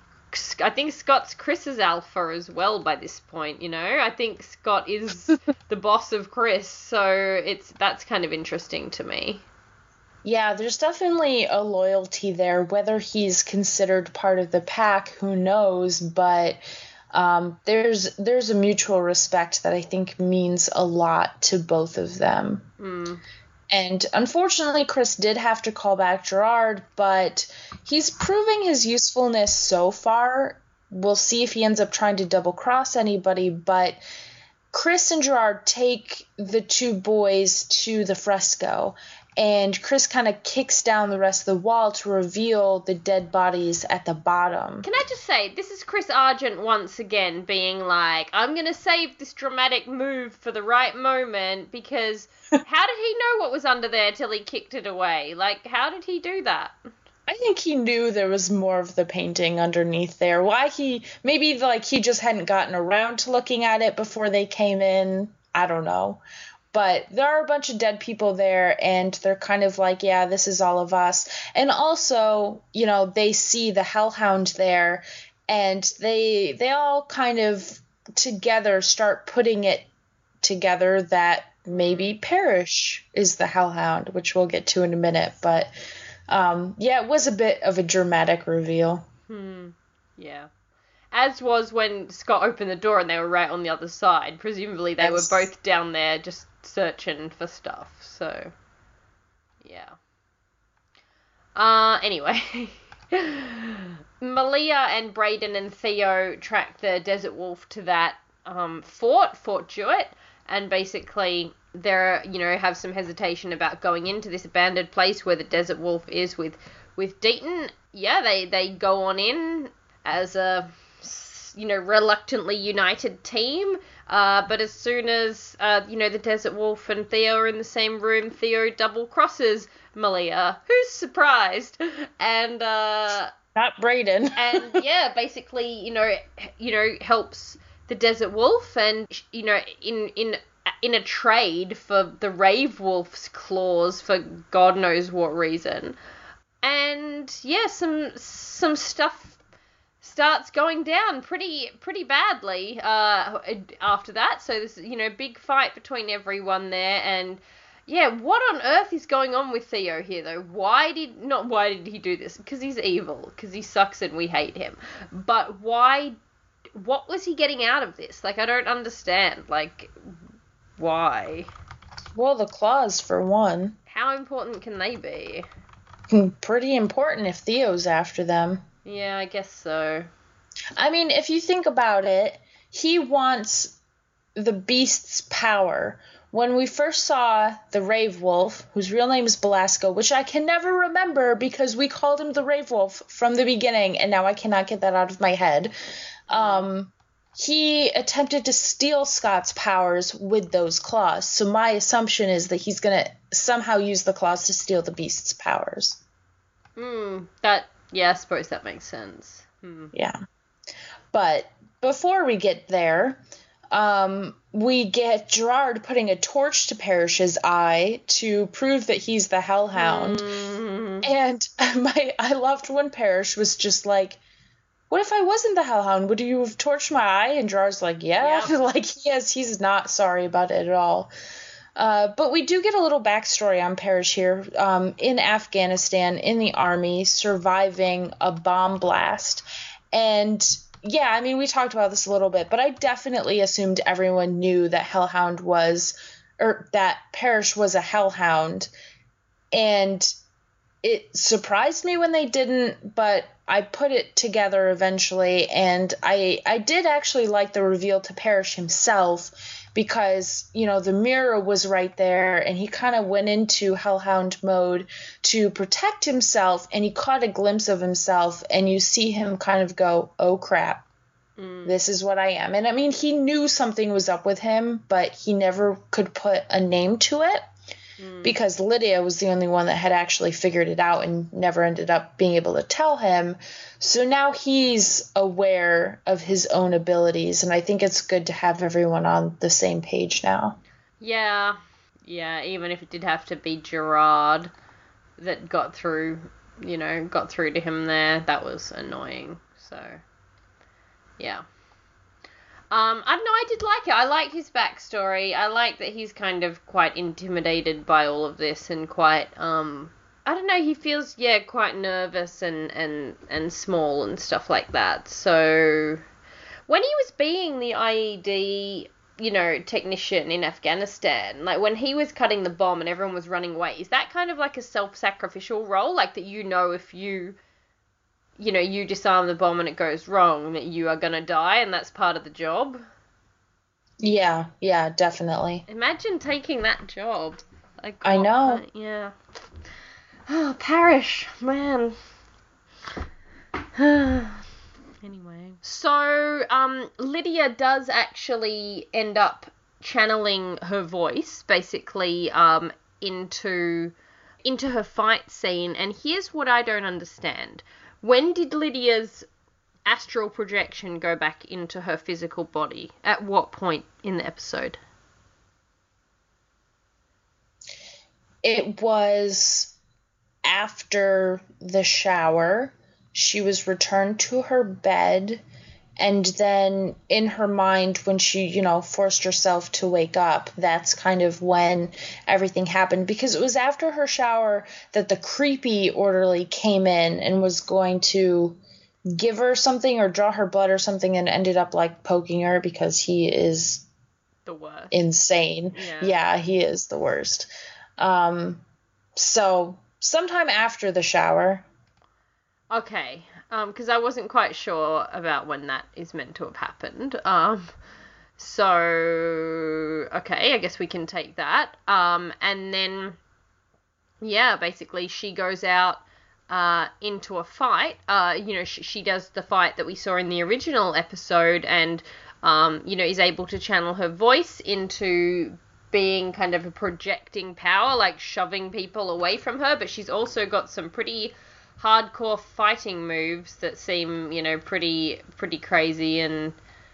I think Scott's Chris's alpha as well by this point, you know? I think Scott is the boss of Chris, so it's, that's kind of interesting to me. Yeah, there's definitely a loyalty there. Whether he's considered part of the pack, who knows, but Um, there's there's a mutual respect that I think means a lot to both of them. Mm. And unfortunately, Chris did have to call back Gerard, but he's proving his usefulness so far. We'll see if he ends up trying to double-cross anybody, but Chris and Gerard take the two boys to the fresco, and Chris kind of kicks down the rest of the wall to reveal the dead bodies at the bottom. Can I just say, this is Chris Argent once again being like, I'm going to save this dramatic move for the right moment, because how did he know what was under there till he kicked it away? Like, how did he do that? I think he knew there was more of the painting underneath there. Why he, maybe like he just hadn't gotten around to looking at it before they came in. I don't know. But there are a bunch of dead people there, and they're kind of like, yeah, this is all of us. And also, you know, they see the Hellhound there, and they they all kind of together start putting it together that maybe Parrish is the Hellhound, which we'll get to in a minute. But, um, yeah, it was a bit of a dramatic reveal. Hmm, yeah. As was when Scott opened the door and they were right on the other side. Presumably they Yes. were both down there just searching for stuff. So, yeah. Uh, anyway. Malia and Brayden and Theo track the Desert Wolf to that um, fort, Fort Jewett, and basically they're, you know, have some hesitation about going into this abandoned place where the Desert Wolf is with, with Deaton. Yeah, they, they go on in as a, you know, reluctantly united team, uh, but as soon as, uh, you know, the Desert Wolf and Theo are in the same room, Theo double crosses Malia, who's surprised, and, uh... Not Brayden. and, yeah, basically, you know, you know, helps the Desert Wolf, and, you know, in, in, in a trade for the Rave Wolf's claws for God knows what reason. And, yeah, some, some stuff starts going down pretty pretty badly uh, after that. So this, you know, big fight between everyone there, and yeah, what on earth is going on with Theo here though? Why did not why did he do this? Because he's evil, because he sucks and we hate him. But why? What was he getting out of this? Like, I don't understand. Like, why? Well, the claws for one. How important can they be? Pretty important if Theo's after them. Yeah, I guess so. I mean, if you think about it, he wants the beast's power. When we first saw the Rave Wolf, whose real name is Belasco, which I can never remember because we called him the Rave Wolf from the beginning, and now I cannot get that out of my head, um, he attempted to steal Scott's powers with those claws. So my assumption is that he's going to somehow use the claws to steal the beast's powers. Hmm, that... Yeah, I suppose that makes sense. Hmm. Yeah. But before we get there, um, we get Gerard putting a torch to Parrish's eye to prove that he's the Hellhound. Mm. And my I loved when Parrish was just like, what if I wasn't the Hellhound? Would you have torched my eye? And Gerard's like, yeah. Yep. Like, yes, he's not sorry about it at all. Uh, but we do get a little backstory on Parrish here. Um, in Afghanistan, in the army, surviving a bomb blast. And yeah, I mean, we talked about this a little bit, but I definitely assumed everyone knew that Hellhound was, or that Parrish was a Hellhound. And it surprised me when they didn't, but I put it together eventually. And I, I did actually like the reveal to Parrish himself because, you know, the mirror was right there and he kind of went into Hellhound mode to protect himself, and he caught a glimpse of himself and you see him kind of go, oh crap, mm. this is what I am. And I mean, he knew something was up with him, but he never could put a name to it mm. because Lydia was the only one that had actually figured it out and never ended up being able to tell him. So now he's aware of his own abilities, and I think it's good to have everyone on the same page now. Yeah, yeah, even if it did have to be Gerard that got through, you know, got through to him there, that was annoying, so, yeah. Um, I don't know, I did like it. I like his backstory. I like that he's kind of quite intimidated by all of this and quite, um... I don't know, he feels, yeah, quite nervous and, and, and small and stuff like that. So when he was being the I E D, you know, technician in Afghanistan, like when he was cutting the bomb and everyone was running away, is that kind of like a self-sacrificial role? Like that you know if you, you know, you disarm the bomb and it goes wrong, that you are going to die and that's part of the job? Yeah, yeah, definitely. Imagine taking that job. Like, I know. Uh, yeah. Oh, Parrish, man. Anyway. So, um, Lydia does actually end up channeling her voice, basically, um, into, into her fight scene. And here's what I don't understand. When did Lydia's astral projection go back into her physical body? At what point in the episode? It was after the shower. She was returned to her bed, and then in her mind, when she, you know, forced herself to wake up, that's kind of when everything happened, because it was after her shower that the creepy orderly came in and was going to give her something or draw her blood or something, and ended up like poking her because he is the worst. Insane. Yeah, yeah, he is the worst. Um, so sometime after the shower. Okay, um, because I wasn't quite sure about when that is meant to have happened. Um, so, okay, I guess we can take that. Um, and then, yeah, basically she goes out uh, into a fight. Uh, you know, she, she does the fight that we saw in the original episode and, um, you know, is able to channel her voice into being kind of a projecting power, like shoving people away from her, but she's also got some pretty hardcore fighting moves that seem, you know, pretty pretty crazy and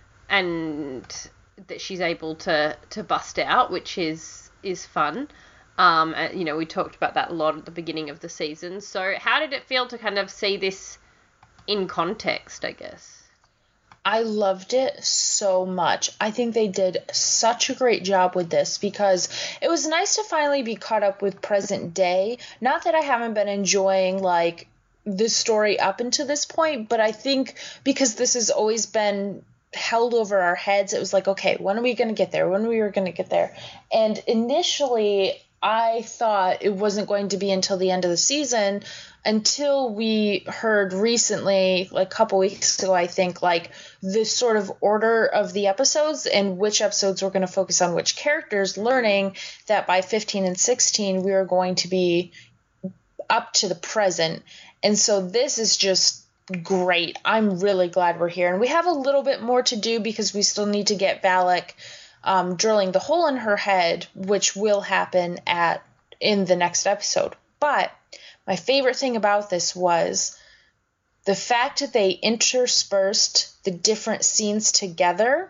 and that she's able to to bust out, which is is fun. Um, you know, we talked about that a lot at the beginning of the season. So how did it feel to kind of see this in context, I guess? I loved it so much. I think they did such a great job with this because it was nice to finally be caught up with present day. Not that I haven't been enjoying, like, this story up until this point, but I think because this has always been held over our heads, it was like, okay, when are we going to get there? When are we going to get there? And initially, I thought it wasn't going to be until the end of the season, until we heard recently, like a couple weeks ago, I think, like this sort of order of the episodes and which episodes were going to focus on which characters, learning that by fifteen and sixteen, we are going to be up to the present. And so this is just great. I'm really glad we're here. And we have a little bit more to do because we still need to get Valak um, drilling the hole in her head, which will happen at in the next episode. But my favorite thing about this was the fact that they interspersed the different scenes together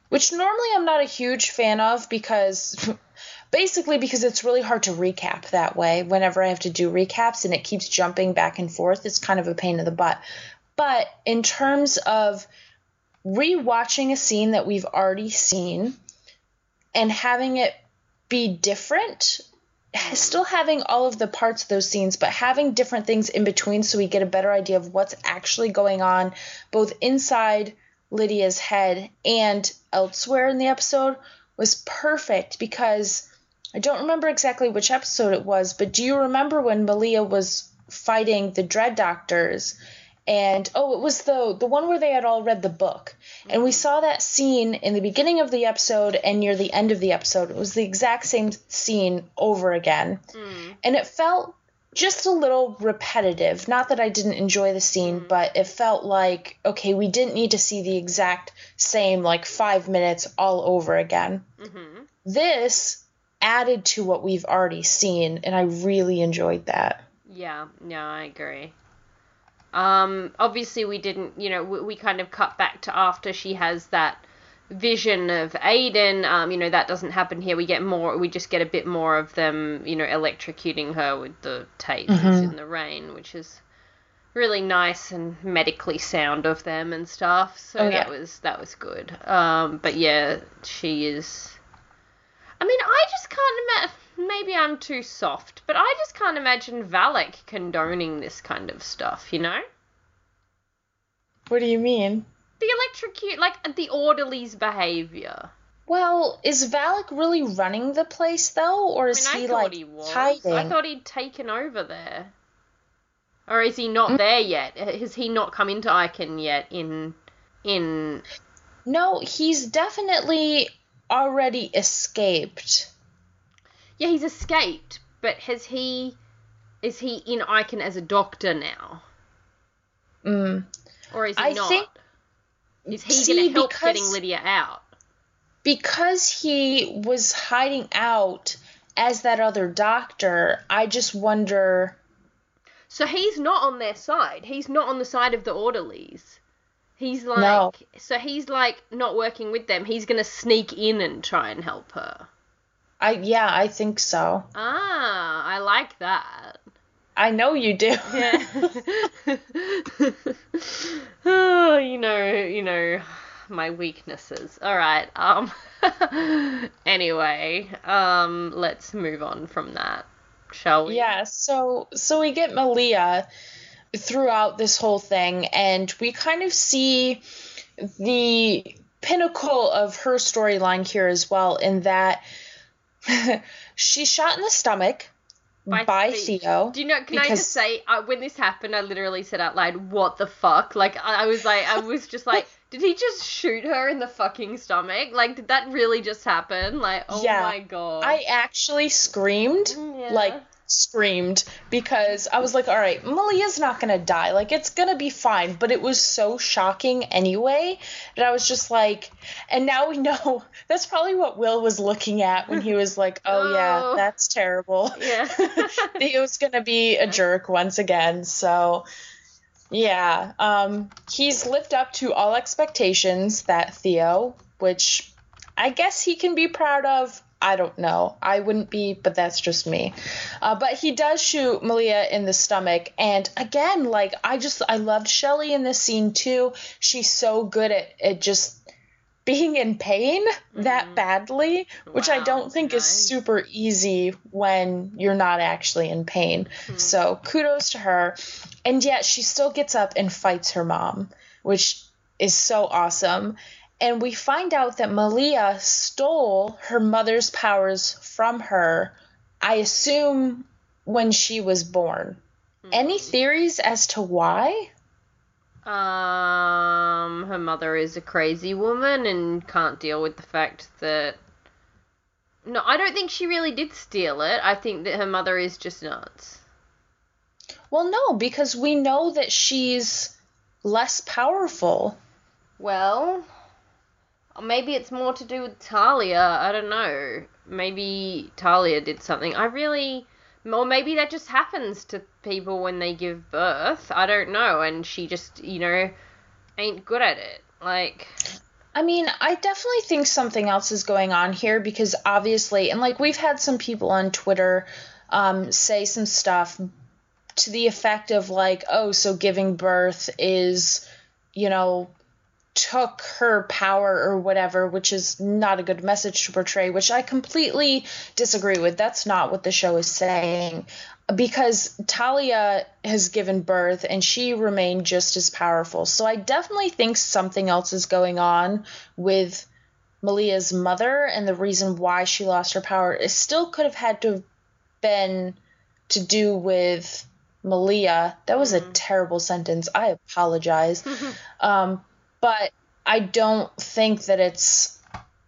which normally I'm not a huge fan of because basically because it's really hard to recap that way whenever I have to do recaps and it keeps jumping back and forth. It's kind of a pain in the butt. But in terms of rewatching a scene that we've already seen and having it be different, still having all of the parts of those scenes, but having different things in between so we get a better idea of what's actually going on both inside Lydia's head and elsewhere in the episode was perfect because I don't remember exactly which episode it was, but do you remember when Malia was fighting the Dread Doctors? And, oh, it was the the one where they had all read the book. And we saw that scene in the beginning of the episode and near the end of the episode. It was the exact same scene over again. Mm. And it felt just a little repetitive. Not that I didn't enjoy the scene, mm. but it felt like, okay, we didn't need to see the exact same, like, five minutes all over again. Mm-hmm. This added to what we've already seen, and I really enjoyed that. Yeah, no, I agree. Um, obviously we didn't, you know, we, we kind of cut back to after she has that vision of Aiden. Um, you know, that doesn't happen here. We get more, we just get a bit more of them, you know, electrocuting her with the tasers mm-hmm. in the rain, which is really nice and medically sound of them and stuff. So oh, yeah. that was, that was good. Um, but yeah, she is, I mean, I just can't imagine. Maybe I'm too soft, but I just can't imagine Valak condoning this kind of stuff, you know? What do you mean? The electrocute, like, the orderly's behaviour. Well, is Valak really running the place, though? Or is I mean, he, like, he was. hiding? I thought he'd taken over there. Or is he not mm. there yet? Has he not come into Icon yet in... in... No, he's definitely already escaped. Yeah, he's escaped, but has he... Is he in Icon as a doctor now? Mm. Or is he I not? Think, is he going to help because, getting Lydia out? Because he was hiding out as that other doctor, I just wonder... So he's not on their side. He's not on the side of the orderlies. He's like... No. So he's like not working with them. He's going to sneak in and try and help her. I yeah, I think so. Ah, I like that. I know you do. Yeah. Oh, you know, you know, my weaknesses. All right. Um. Anyway, um, let's move on from that, shall we? Yeah. So, so we get Malia throughout this whole thing, and we kind of see the pinnacle of her storyline here as well, in that. She's shot in the stomach by, by Theo. Do you know, can because... I just say, uh, when this happened, I literally said out loud, what the fuck? Like, I, I was like, I was just like, did he just shoot her in the fucking stomach? Like, did that really just happen? Like, oh yeah, my god. I actually screamed, yeah. like, screamed, because I was like, all right, Malia's not gonna die. Like, it's gonna be fine. But it was so shocking anyway that I was just like, and now we know that's probably what Will was looking at when he was like, oh, oh. yeah, that's terrible. Yeah. He was gonna be a jerk once again. So, yeah, um, he's lived up to all expectations, that Theo, which I guess he can be proud of. I don't know. I wouldn't be, but that's just me. Uh, but he does shoot Malia in the stomach. And again, like, I just, I loved Shelley in this scene too. She's so good at, at just being in pain mm-hmm. that badly, which wow, I don't think nice. is super easy when you're not actually in pain. Mm-hmm. So kudos to her. And yet she still gets up and fights her mom, which is so awesome. And we find out that Malia stole her mother's powers from her, I assume, when she was born. Mm. Any theories as to why? Um, her mother is a crazy woman and can't deal with the fact that... No, I don't think she really did steal it. I think that her mother is just nuts. Well, no, because we know that she's less powerful. Well... Maybe it's more to do with Talia. I don't know. Maybe Talia did something. I really... Or maybe that just happens to people when they give birth. I don't know. And she just, you know, ain't good at it. Like... I mean, I definitely think something else is going on here because obviously, and like we've had some people on Twitter um, say some stuff to the effect of like, oh, so giving birth is, you know, took her power or whatever, which is not a good message to portray, which I completely disagree with. That's not what the show is saying. Because Talia has given birth and she remained just as powerful. So I definitely think something else is going on with Malia's mother, and the reason why she lost her power. It still could have had to have been to do with Malia. That was mm-hmm. a terrible sentence. I apologize. um, but I don't think that it's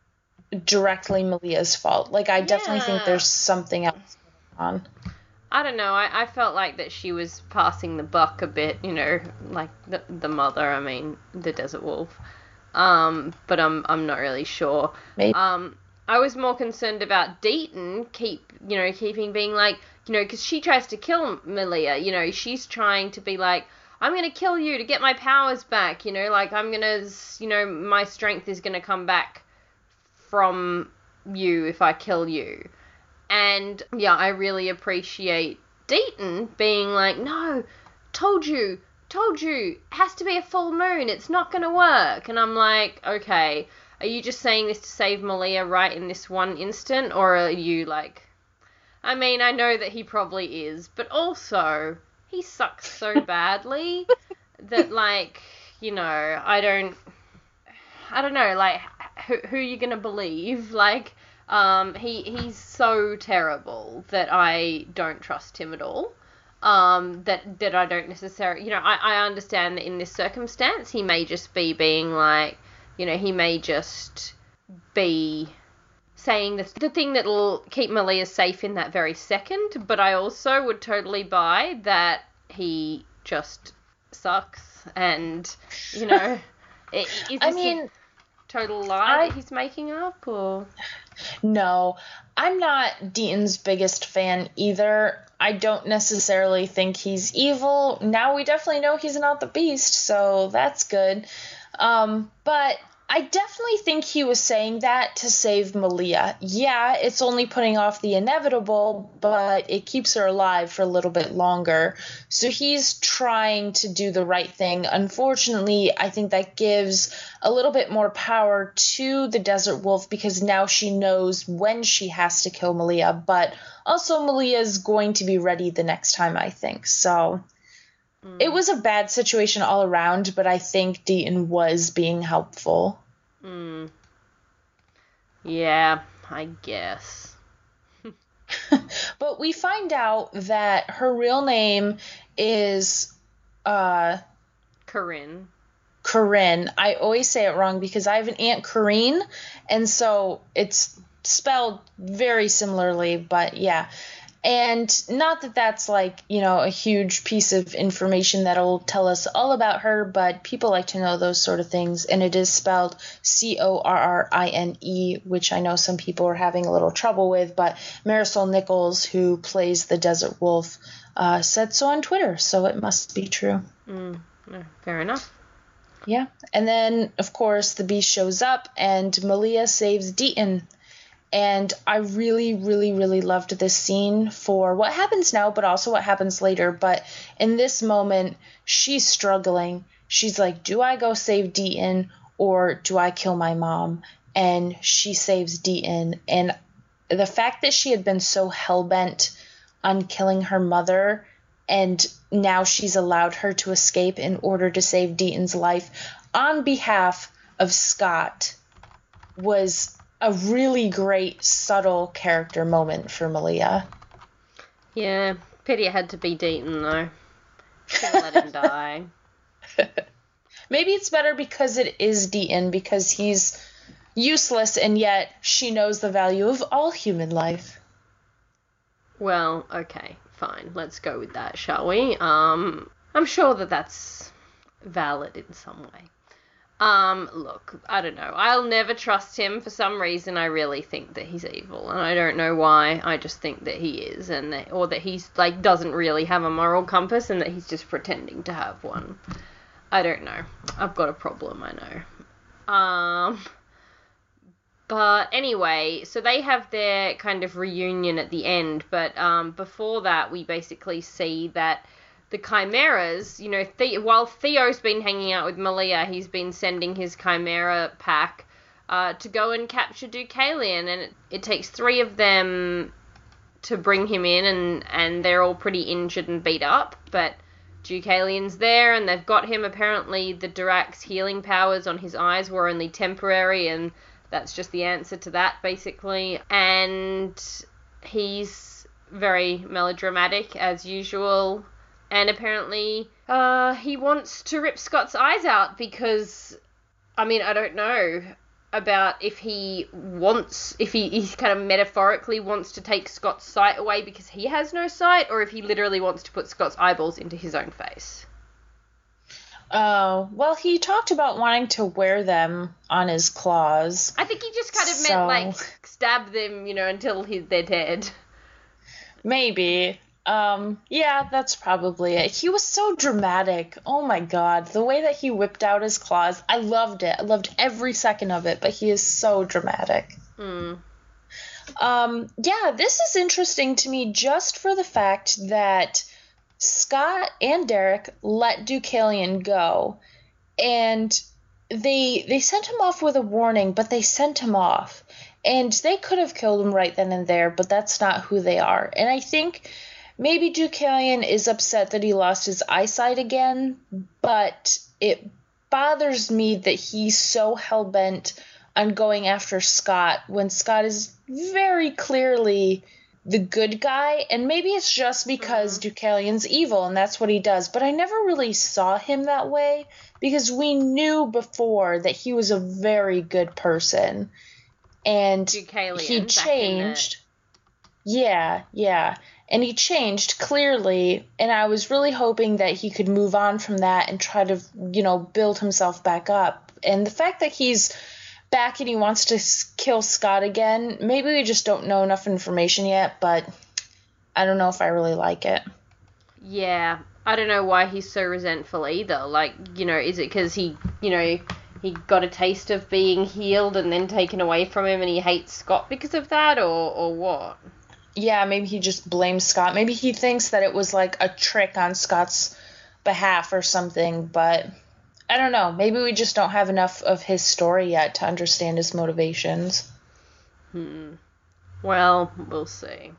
directly Malia's fault. Like, I yeah. definitely think there's something else going on. I don't know, I, I felt like that she was passing the buck a bit, you know, like the the mother, I mean, the Desert Wolf. Um, but I'm I'm not really sure. Maybe. Um, I was more concerned about Deaton keep, you know, keeping being like, you know, because she tries to kill Malia, you know, she's trying to be like, I'm going to kill you to get my powers back, you know, like I'm going to, you know, my strength is going to come back from you if I kill you. And, yeah, I really appreciate Deaton being like, no, told you, told you, has to be a full moon, it's not going to work. And I'm like, okay, are you just saying this to save Malia right in this one instant? Or are you like, I mean, I know that he probably is, but also, he sucks so badly that, like, you know, I don't, I don't know, like, who, who are you going to believe? Like, Um, he, he's so terrible that I don't trust him at all. Um, that, that I don't necessarily, you know, I, I understand that in this circumstance, he may just be being like, you know, he may just be saying the, the thing that'll keep Malia safe in that very second, but I also would totally buy that he just sucks and, you know, is this I mean, a total lie I, that he's making up, or... No, I'm not Deaton's biggest fan either. I don't necessarily think he's evil. Now we definitely know he's not the Beast, so that's good. Um, but I definitely think he was saying that to save Malia. Yeah, it's only putting off the inevitable, but it keeps her alive for a little bit longer. So he's trying to do the right thing. Unfortunately, I think that gives a little bit more power to the Desert Wolf because now she knows when she has to kill Malia, but also Malia is going to be ready the next time, I think. So mm. it was a bad situation all around, but I think Deaton was being helpful. Mm. Yeah, I guess. But we find out that her real name is uh Corinne. Corinne. I always say it wrong because I have an Aunt Corinne, and so it's spelled very similarly, but yeah. And not that that's like, you know, a huge piece of information that'll tell us all about her, but people like to know those sort of things. And it is spelled C O R R I N E, which I know some people are having a little trouble with, but Marisol Nichols, who plays the Desert Wolf, uh, said so on Twitter, so it must be true. Mm, no, fair enough. Yeah. And then, of course, the Beast shows up and Malia saves Deaton. And I really, really, really loved this scene for what happens now, but also what happens later. But in this moment, she's struggling. She's like, do I go save Deaton or do I kill my mom? And she saves Deaton. And the fact that she had been so hell-bent on killing her mother and now she's allowed her to escape in order to save Deaton's life on behalf of Scott was a really great, subtle character moment for Malia. Yeah, pity it had to be Deaton, though. Should have let him die. Maybe it's better because it is Deaton, because he's useless, and yet she knows the value of all human life. Well, okay, fine. Let's go with that, shall we? Um, I'm sure that that's valid in some way. Um, look, I don't know. I'll never trust him. For some reason, I really think that he's evil, and I don't know why. I just think that he is, and that, or that he's like doesn't really have a moral compass, and that he's just pretending to have one. I don't know. I've got a problem, I know. Um, but anyway, so they have their kind of reunion at the end, but um, before that, we basically see that the Chimeras, you know, the- while Theo's been hanging out with Malia, he's been sending his Chimera pack uh, to go and capture Deucalion, and it, it takes three of them to bring him in, and, and they're all pretty injured and beat up, but Deucalion's there, and they've got him. Apparently the Durak's healing powers on his eyes were only temporary, and that's just the answer to that, basically. And he's very melodramatic, as usual. And apparently, uh, he wants to rip Scott's eyes out because, I mean, I don't know about if he wants, if he, he kind of metaphorically wants to take Scott's sight away because he has no sight, or if he literally wants to put Scott's eyeballs into his own face. Oh, well, he talked about wanting to wear them on his claws. I think he just kind of So- meant, like, stab them, you know, until he, they're dead. Maybe. Um, yeah, that's probably it. He was so dramatic. Oh my god. The way that he whipped out his claws, I loved it. I loved every second of it, but he is so dramatic. Hmm. Um, yeah, this is interesting to me just for the fact that Scott and Derek let Deucalion go, and they they sent him off with a warning, but they sent him off. And they could have killed him right then and there, but that's not who they are. And I think maybe Deucalion is upset that he lost his eyesight again, but it bothers me that he's so hell-bent on going after Scott when Scott is very clearly the good guy. And maybe it's just because mm-hmm. Deucalion's evil and that's what he does. But I never really saw him that way because we knew before that he was a very good person. And Deucalion, he changed. Yeah, yeah. And he changed clearly, and I was really hoping that he could move on from that and try to, you know, build himself back up. And the fact that he's back and he wants to s- kill Scott again, maybe we just don't know enough information yet, but I don't know if I really like it. Yeah, I don't know why he's so resentful either. Like, you know, is it because he, you know, he got a taste of being healed and then taken away from him and he hates Scott because of that, or, or what? Yeah, maybe he just blames Scott. Maybe he thinks that it was like a trick on Scott's behalf or something, but I don't know. Maybe we just don't have enough of his story yet to understand his motivations. Hmm. Well, we'll see.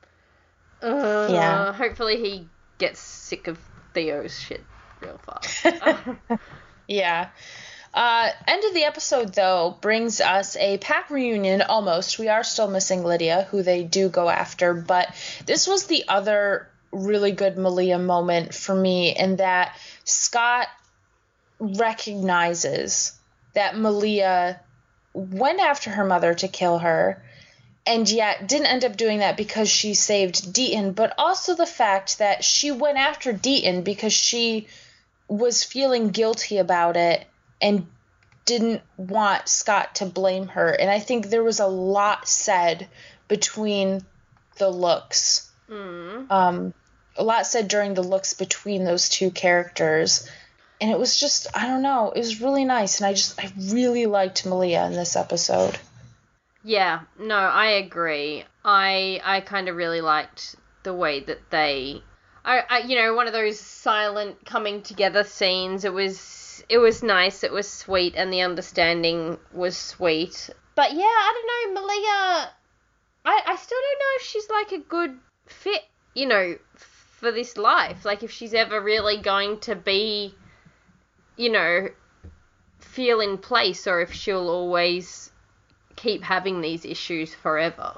Uh, Yeah. Hopefully he gets sick of Theo's shit real fast. Yeah. Uh, end of the episode, though, brings us a pack reunion, almost. We are still missing Lydia, who they do go after, but this was the other really good Malia moment for me, in that Scott recognizes that Malia went after her mother to kill her, and yet didn't end up doing that because she saved Deaton, but also the fact that she went after Deaton because she was feeling guilty about it and didn't want Scott to blame her. And I think there was a lot said between the looks. Mm. Um, a lot said during the looks between those two characters. And it was just, I don't know, it was really nice. And I just, I really liked Malia in this episode. Yeah, no, I agree. I I kind of really liked the way that they, I, I you know, one of those silent coming together scenes. It was it was nice. It was sweet, and the understanding was sweet. But yeah, I don't know, Malia. I I still don't know if she's like a good fit, you know, for this life. Like if she's ever really going to be, you know, feel in place, or if she'll always keep having these issues forever.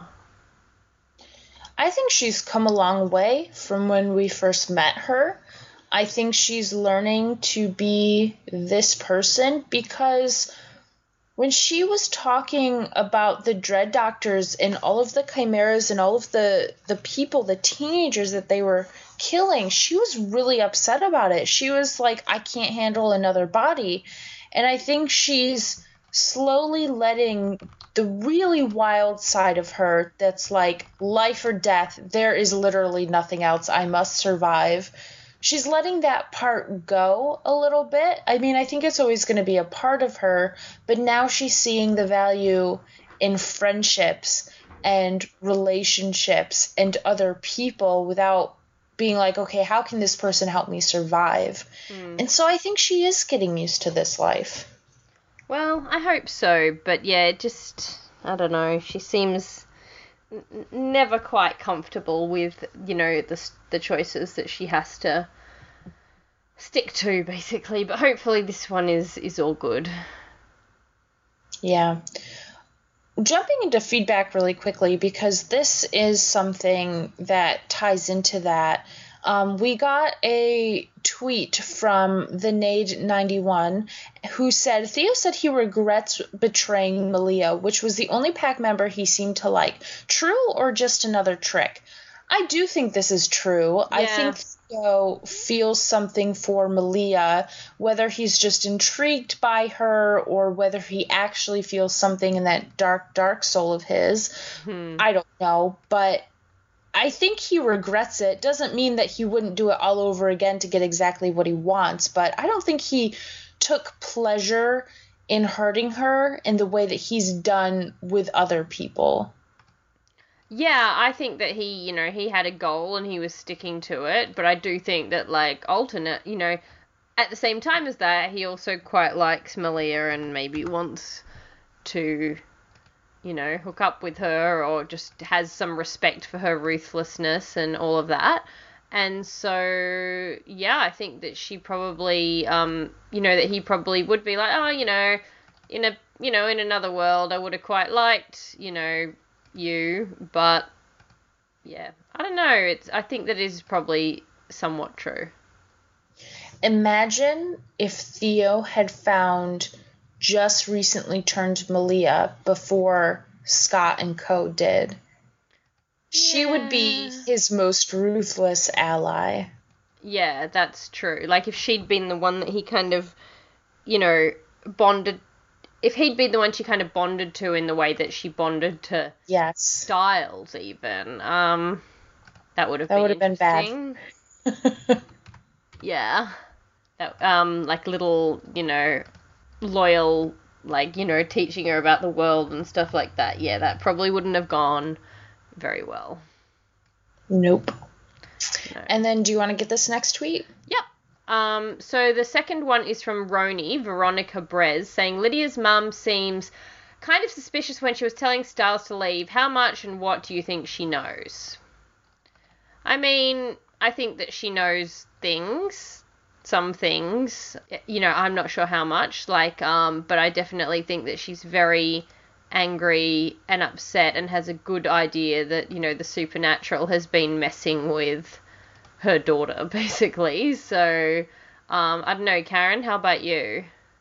I think she's come a long way from when we first met her. I think she's learning to be this person, because when she was talking about the Dread Doctors and all of the chimeras and all of the, the people, the teenagers that they were killing, she was really upset about it. She was like, I can't handle another body. And I think she's slowly letting the really wild side of her that's like life or death, there is literally nothing else, I must survive, she's letting that part go a little bit. I mean, I think it's always going to be a part of her, but now she's seeing the value in friendships and relationships and other people without being like, okay, how can this person help me survive? Mm. And so I think she is getting used to this life. Well, I hope so, but yeah, it just, I don't know, she seems n- never quite comfortable with, you know, the the choices that she has to stick to, basically, but hopefully this one is, is all good. Yeah. Jumping into feedback really quickly, because this is something that ties into that. Um, we got a tweet from the Nade ninety-one who said, Theo said he regrets betraying Malia, which was the only pack member he seemed to like. True or just another trick? I do think this is true. Yeah. I think Theo feels something for Malia, whether he's just intrigued by her or whether he actually feels something in that dark, dark soul of his. Hmm. I don't know, but I think he regrets it. Doesn't mean that he wouldn't do it all over again to get exactly what he wants, but I don't think he took pleasure in hurting her in the way that he's done with other people. Yeah, I think that he, you know, he had a goal and he was sticking to it, but I do think that, like, alternate, you know, at the same time as that, he also quite likes Malia and maybe wants to, you know, hook up with her or just has some respect for her ruthlessness and all of that. And so, yeah, I think that she probably, um, you know, that he probably would be like, oh, you know, in a, you know, in another world, I would have quite liked, you know, you, but yeah, I don't know. It's I think that is probably somewhat true. Imagine if Theo had found just recently turned Malia before Scott and Co did. She yeah. would be his most ruthless ally. Yeah, that's true. Like if she'd been the one that he kind of, you know, bonded. If he'd been the one she kind of bonded to in the way that she bonded to yes. Styles, even, um, that would have that been would have been bad. Yeah, that, um, like little, you know, loyal, like you know, teaching her about the world and stuff like that. Yeah, that probably wouldn't have gone very well. Nope. No. And then, do you want to get this next tweet? Yep. Um, so the second one is from Roni, Veronica Brez, saying Lydia's mum seems kind of suspicious when she was telling Styles to leave. How much and what do you think she knows? I mean, I think that she knows things, some things. You know, I'm not sure how much, like, um, but I definitely think that she's very angry and upset and has a good idea that, you know, the supernatural has been messing with her daughter, basically. So, um, I don't know, Karen, how about you?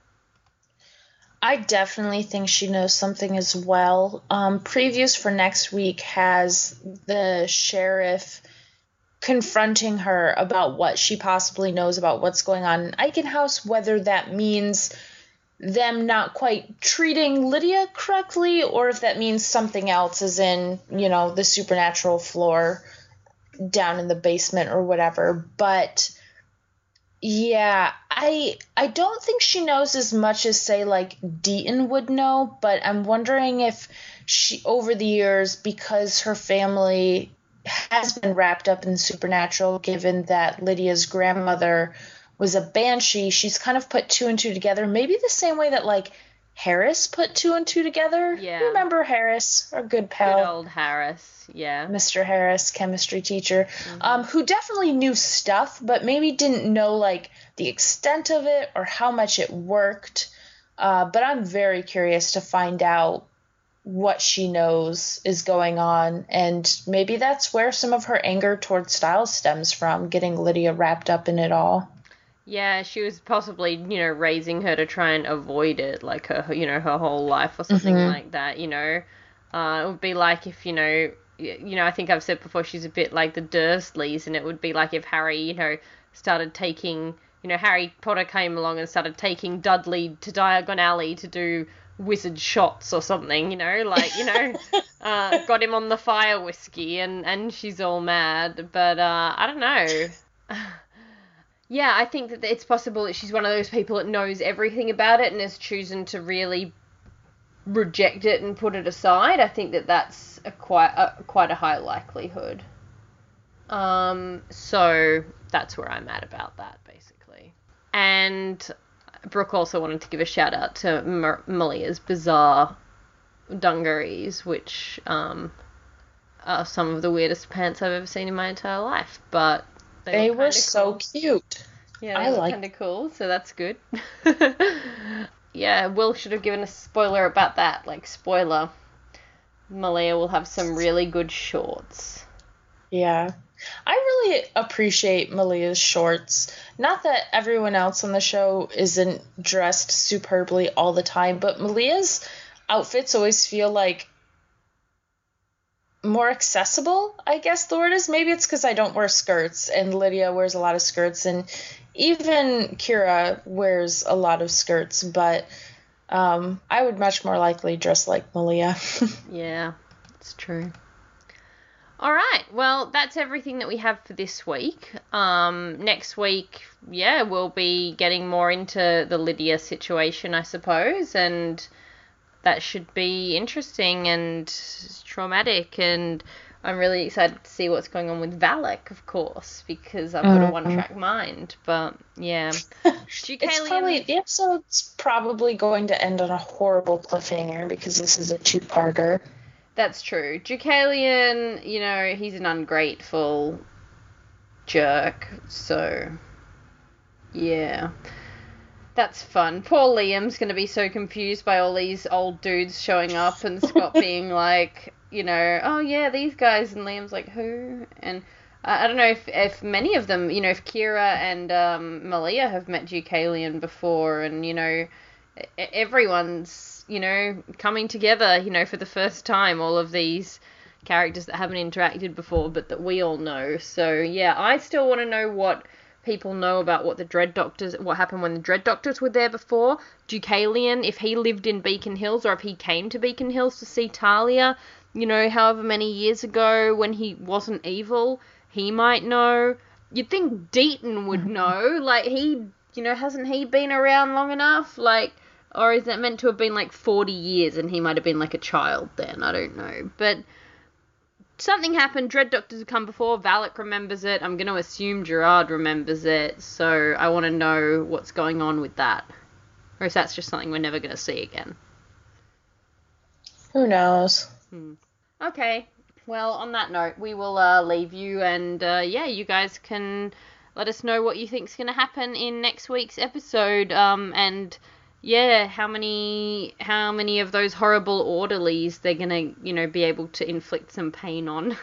I definitely think she knows something as well. Um, previews for next week has the sheriff confronting her about what she possibly knows about what's going on in Eichen House, whether that means them not quite treating Lydia correctly or if that means something else, as in, you know, the supernatural floor down in the basement or whatever. But yeah, I I don't think she knows as much as, say, like Deaton would know, but I'm wondering if she, over the years, because her family has been wrapped up in the supernatural, given that Lydia's grandmother was a banshee, she's kind of put two and two together, maybe the same way that, like, Harris put two and two together. Yeah. Remember Harris, our good pal? Good old Harris, yeah. Mister Harris, chemistry teacher, mm-hmm. um, who definitely knew stuff, but maybe didn't know, like, the extent of it or how much it worked. Uh, but I'm very curious to find out what she knows is going on, and maybe that's where some of her anger towards Styles stems from, getting Lydia wrapped up in it all. Yeah, she was possibly, you know, raising her to try and avoid it, like her, you know, her whole life or something mm-hmm. like that, you know. Uh, it would be like if, you know, you know, I think I've said before she's a bit like the Dursleys, and it would be like if Harry, you know, started taking, you know, Harry Potter came along and started taking Dudley to Diagon Alley to do wizard shots or something, you know, like, you know, uh, got him on the fire whiskey and, and she's all mad, but uh, I don't know. yeah, I think that it's possible that she's one of those people that knows everything about it and has chosen to really reject it and put it aside. I think that that's a quite a, quite a high likelihood. Um, so that's where I'm at about that, basically. And Brooke also wanted to give a shout out to M- Malia's bizarre dungarees, which um, are some of the weirdest pants I've ever seen in my entire life. But they, they were, were so cool. cute. Yeah, they I were like kind of cool, so that's good. Yeah, Will should have given a spoiler about that. Like, spoiler, Malia will have some really good shorts. Yeah. I really appreciate Malia's shorts. Not that everyone else on the show isn't dressed superbly all the time, but Malia's outfits always feel like more accessible, I guess the word is. Maybe it's because I don't wear skirts, and Lydia wears a lot of skirts, and even Kira wears a lot of skirts, but um, I would much more likely dress like Malia. Yeah, it's true. All right, well, that's everything that we have for this week. Um, next week, yeah, we'll be getting more into the Lydia situation, I suppose, and that should be interesting and traumatic, and I'm really excited to see what's going on with Valak, of course, because I've got a Mm-hmm. one-track mind, but yeah. It's probably, the episode's probably going to end on a horrible cliffhanger because this is a two-parter. That's true. Deucalion, you know, he's an ungrateful jerk, so yeah. That's fun. Poor Liam's going to be so confused by all these old dudes showing up and Scott being like, you know, oh yeah, these guys, and Liam's like, who? And I, I don't know if, if many of them, you know, if Kira and um, Malia have met Deucalion before, and, you know, everyone's, you know, coming together, you know, for the first time, all of these characters that haven't interacted before, but that we all know. So, yeah, I still want to know what people know about what the Dread Doctors, what happened when the Dread Doctors were there before. Deucalion, if he lived in Beacon Hills, or if he came to Beacon Hills to see Talia, you know, however many years ago when he wasn't evil, he might know. You'd think Deaton would know. Like, he, you know, hasn't he been around long enough? Like, or is that meant to have been like forty years and he might have been like a child then? I don't know. But something happened. Dread Doctors have come before. Valak remembers it. I'm going to assume Gerard remembers it. So I want to know what's going on with that. Or if that's just something we're never going to see again. Who knows? Hmm. Okay. Well, on that note, we will uh, leave you. And uh, yeah, you guys can let us know what you think's going to happen in next week's episode. Um, and yeah, how many how many of those horrible orderlies they're going to, you know, be able to inflict some pain on.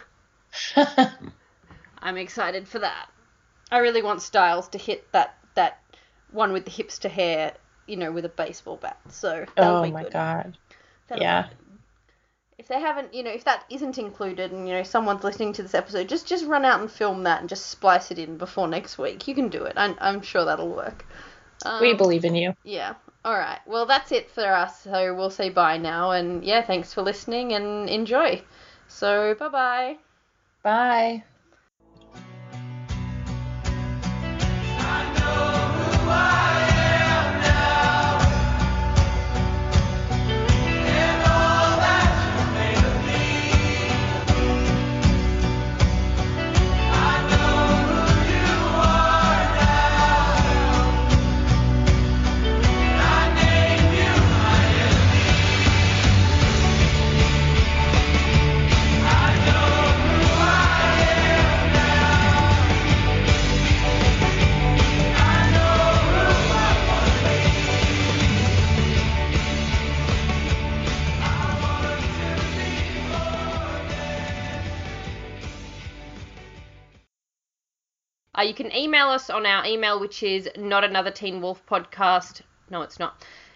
I'm excited for that. I really want Styles to hit that, that one with the hipster hair, you know, with a baseball bat. So that'll oh be my good. god. That'll yeah. be good. If they haven't, you know, if that isn't included and, you know, someone's listening to this episode, just just run out and film that and just splice it in before next week. You can do it. I'm, I'm sure that'll work. Um, We believe in you. Yeah. All right. Well, that's it for us. So we'll say bye now. And, yeah, thanks for listening and enjoy. So, bye-bye. Bye. Uh, you can email us on our email, which is not another Teen Wolf podcast. No, it's not.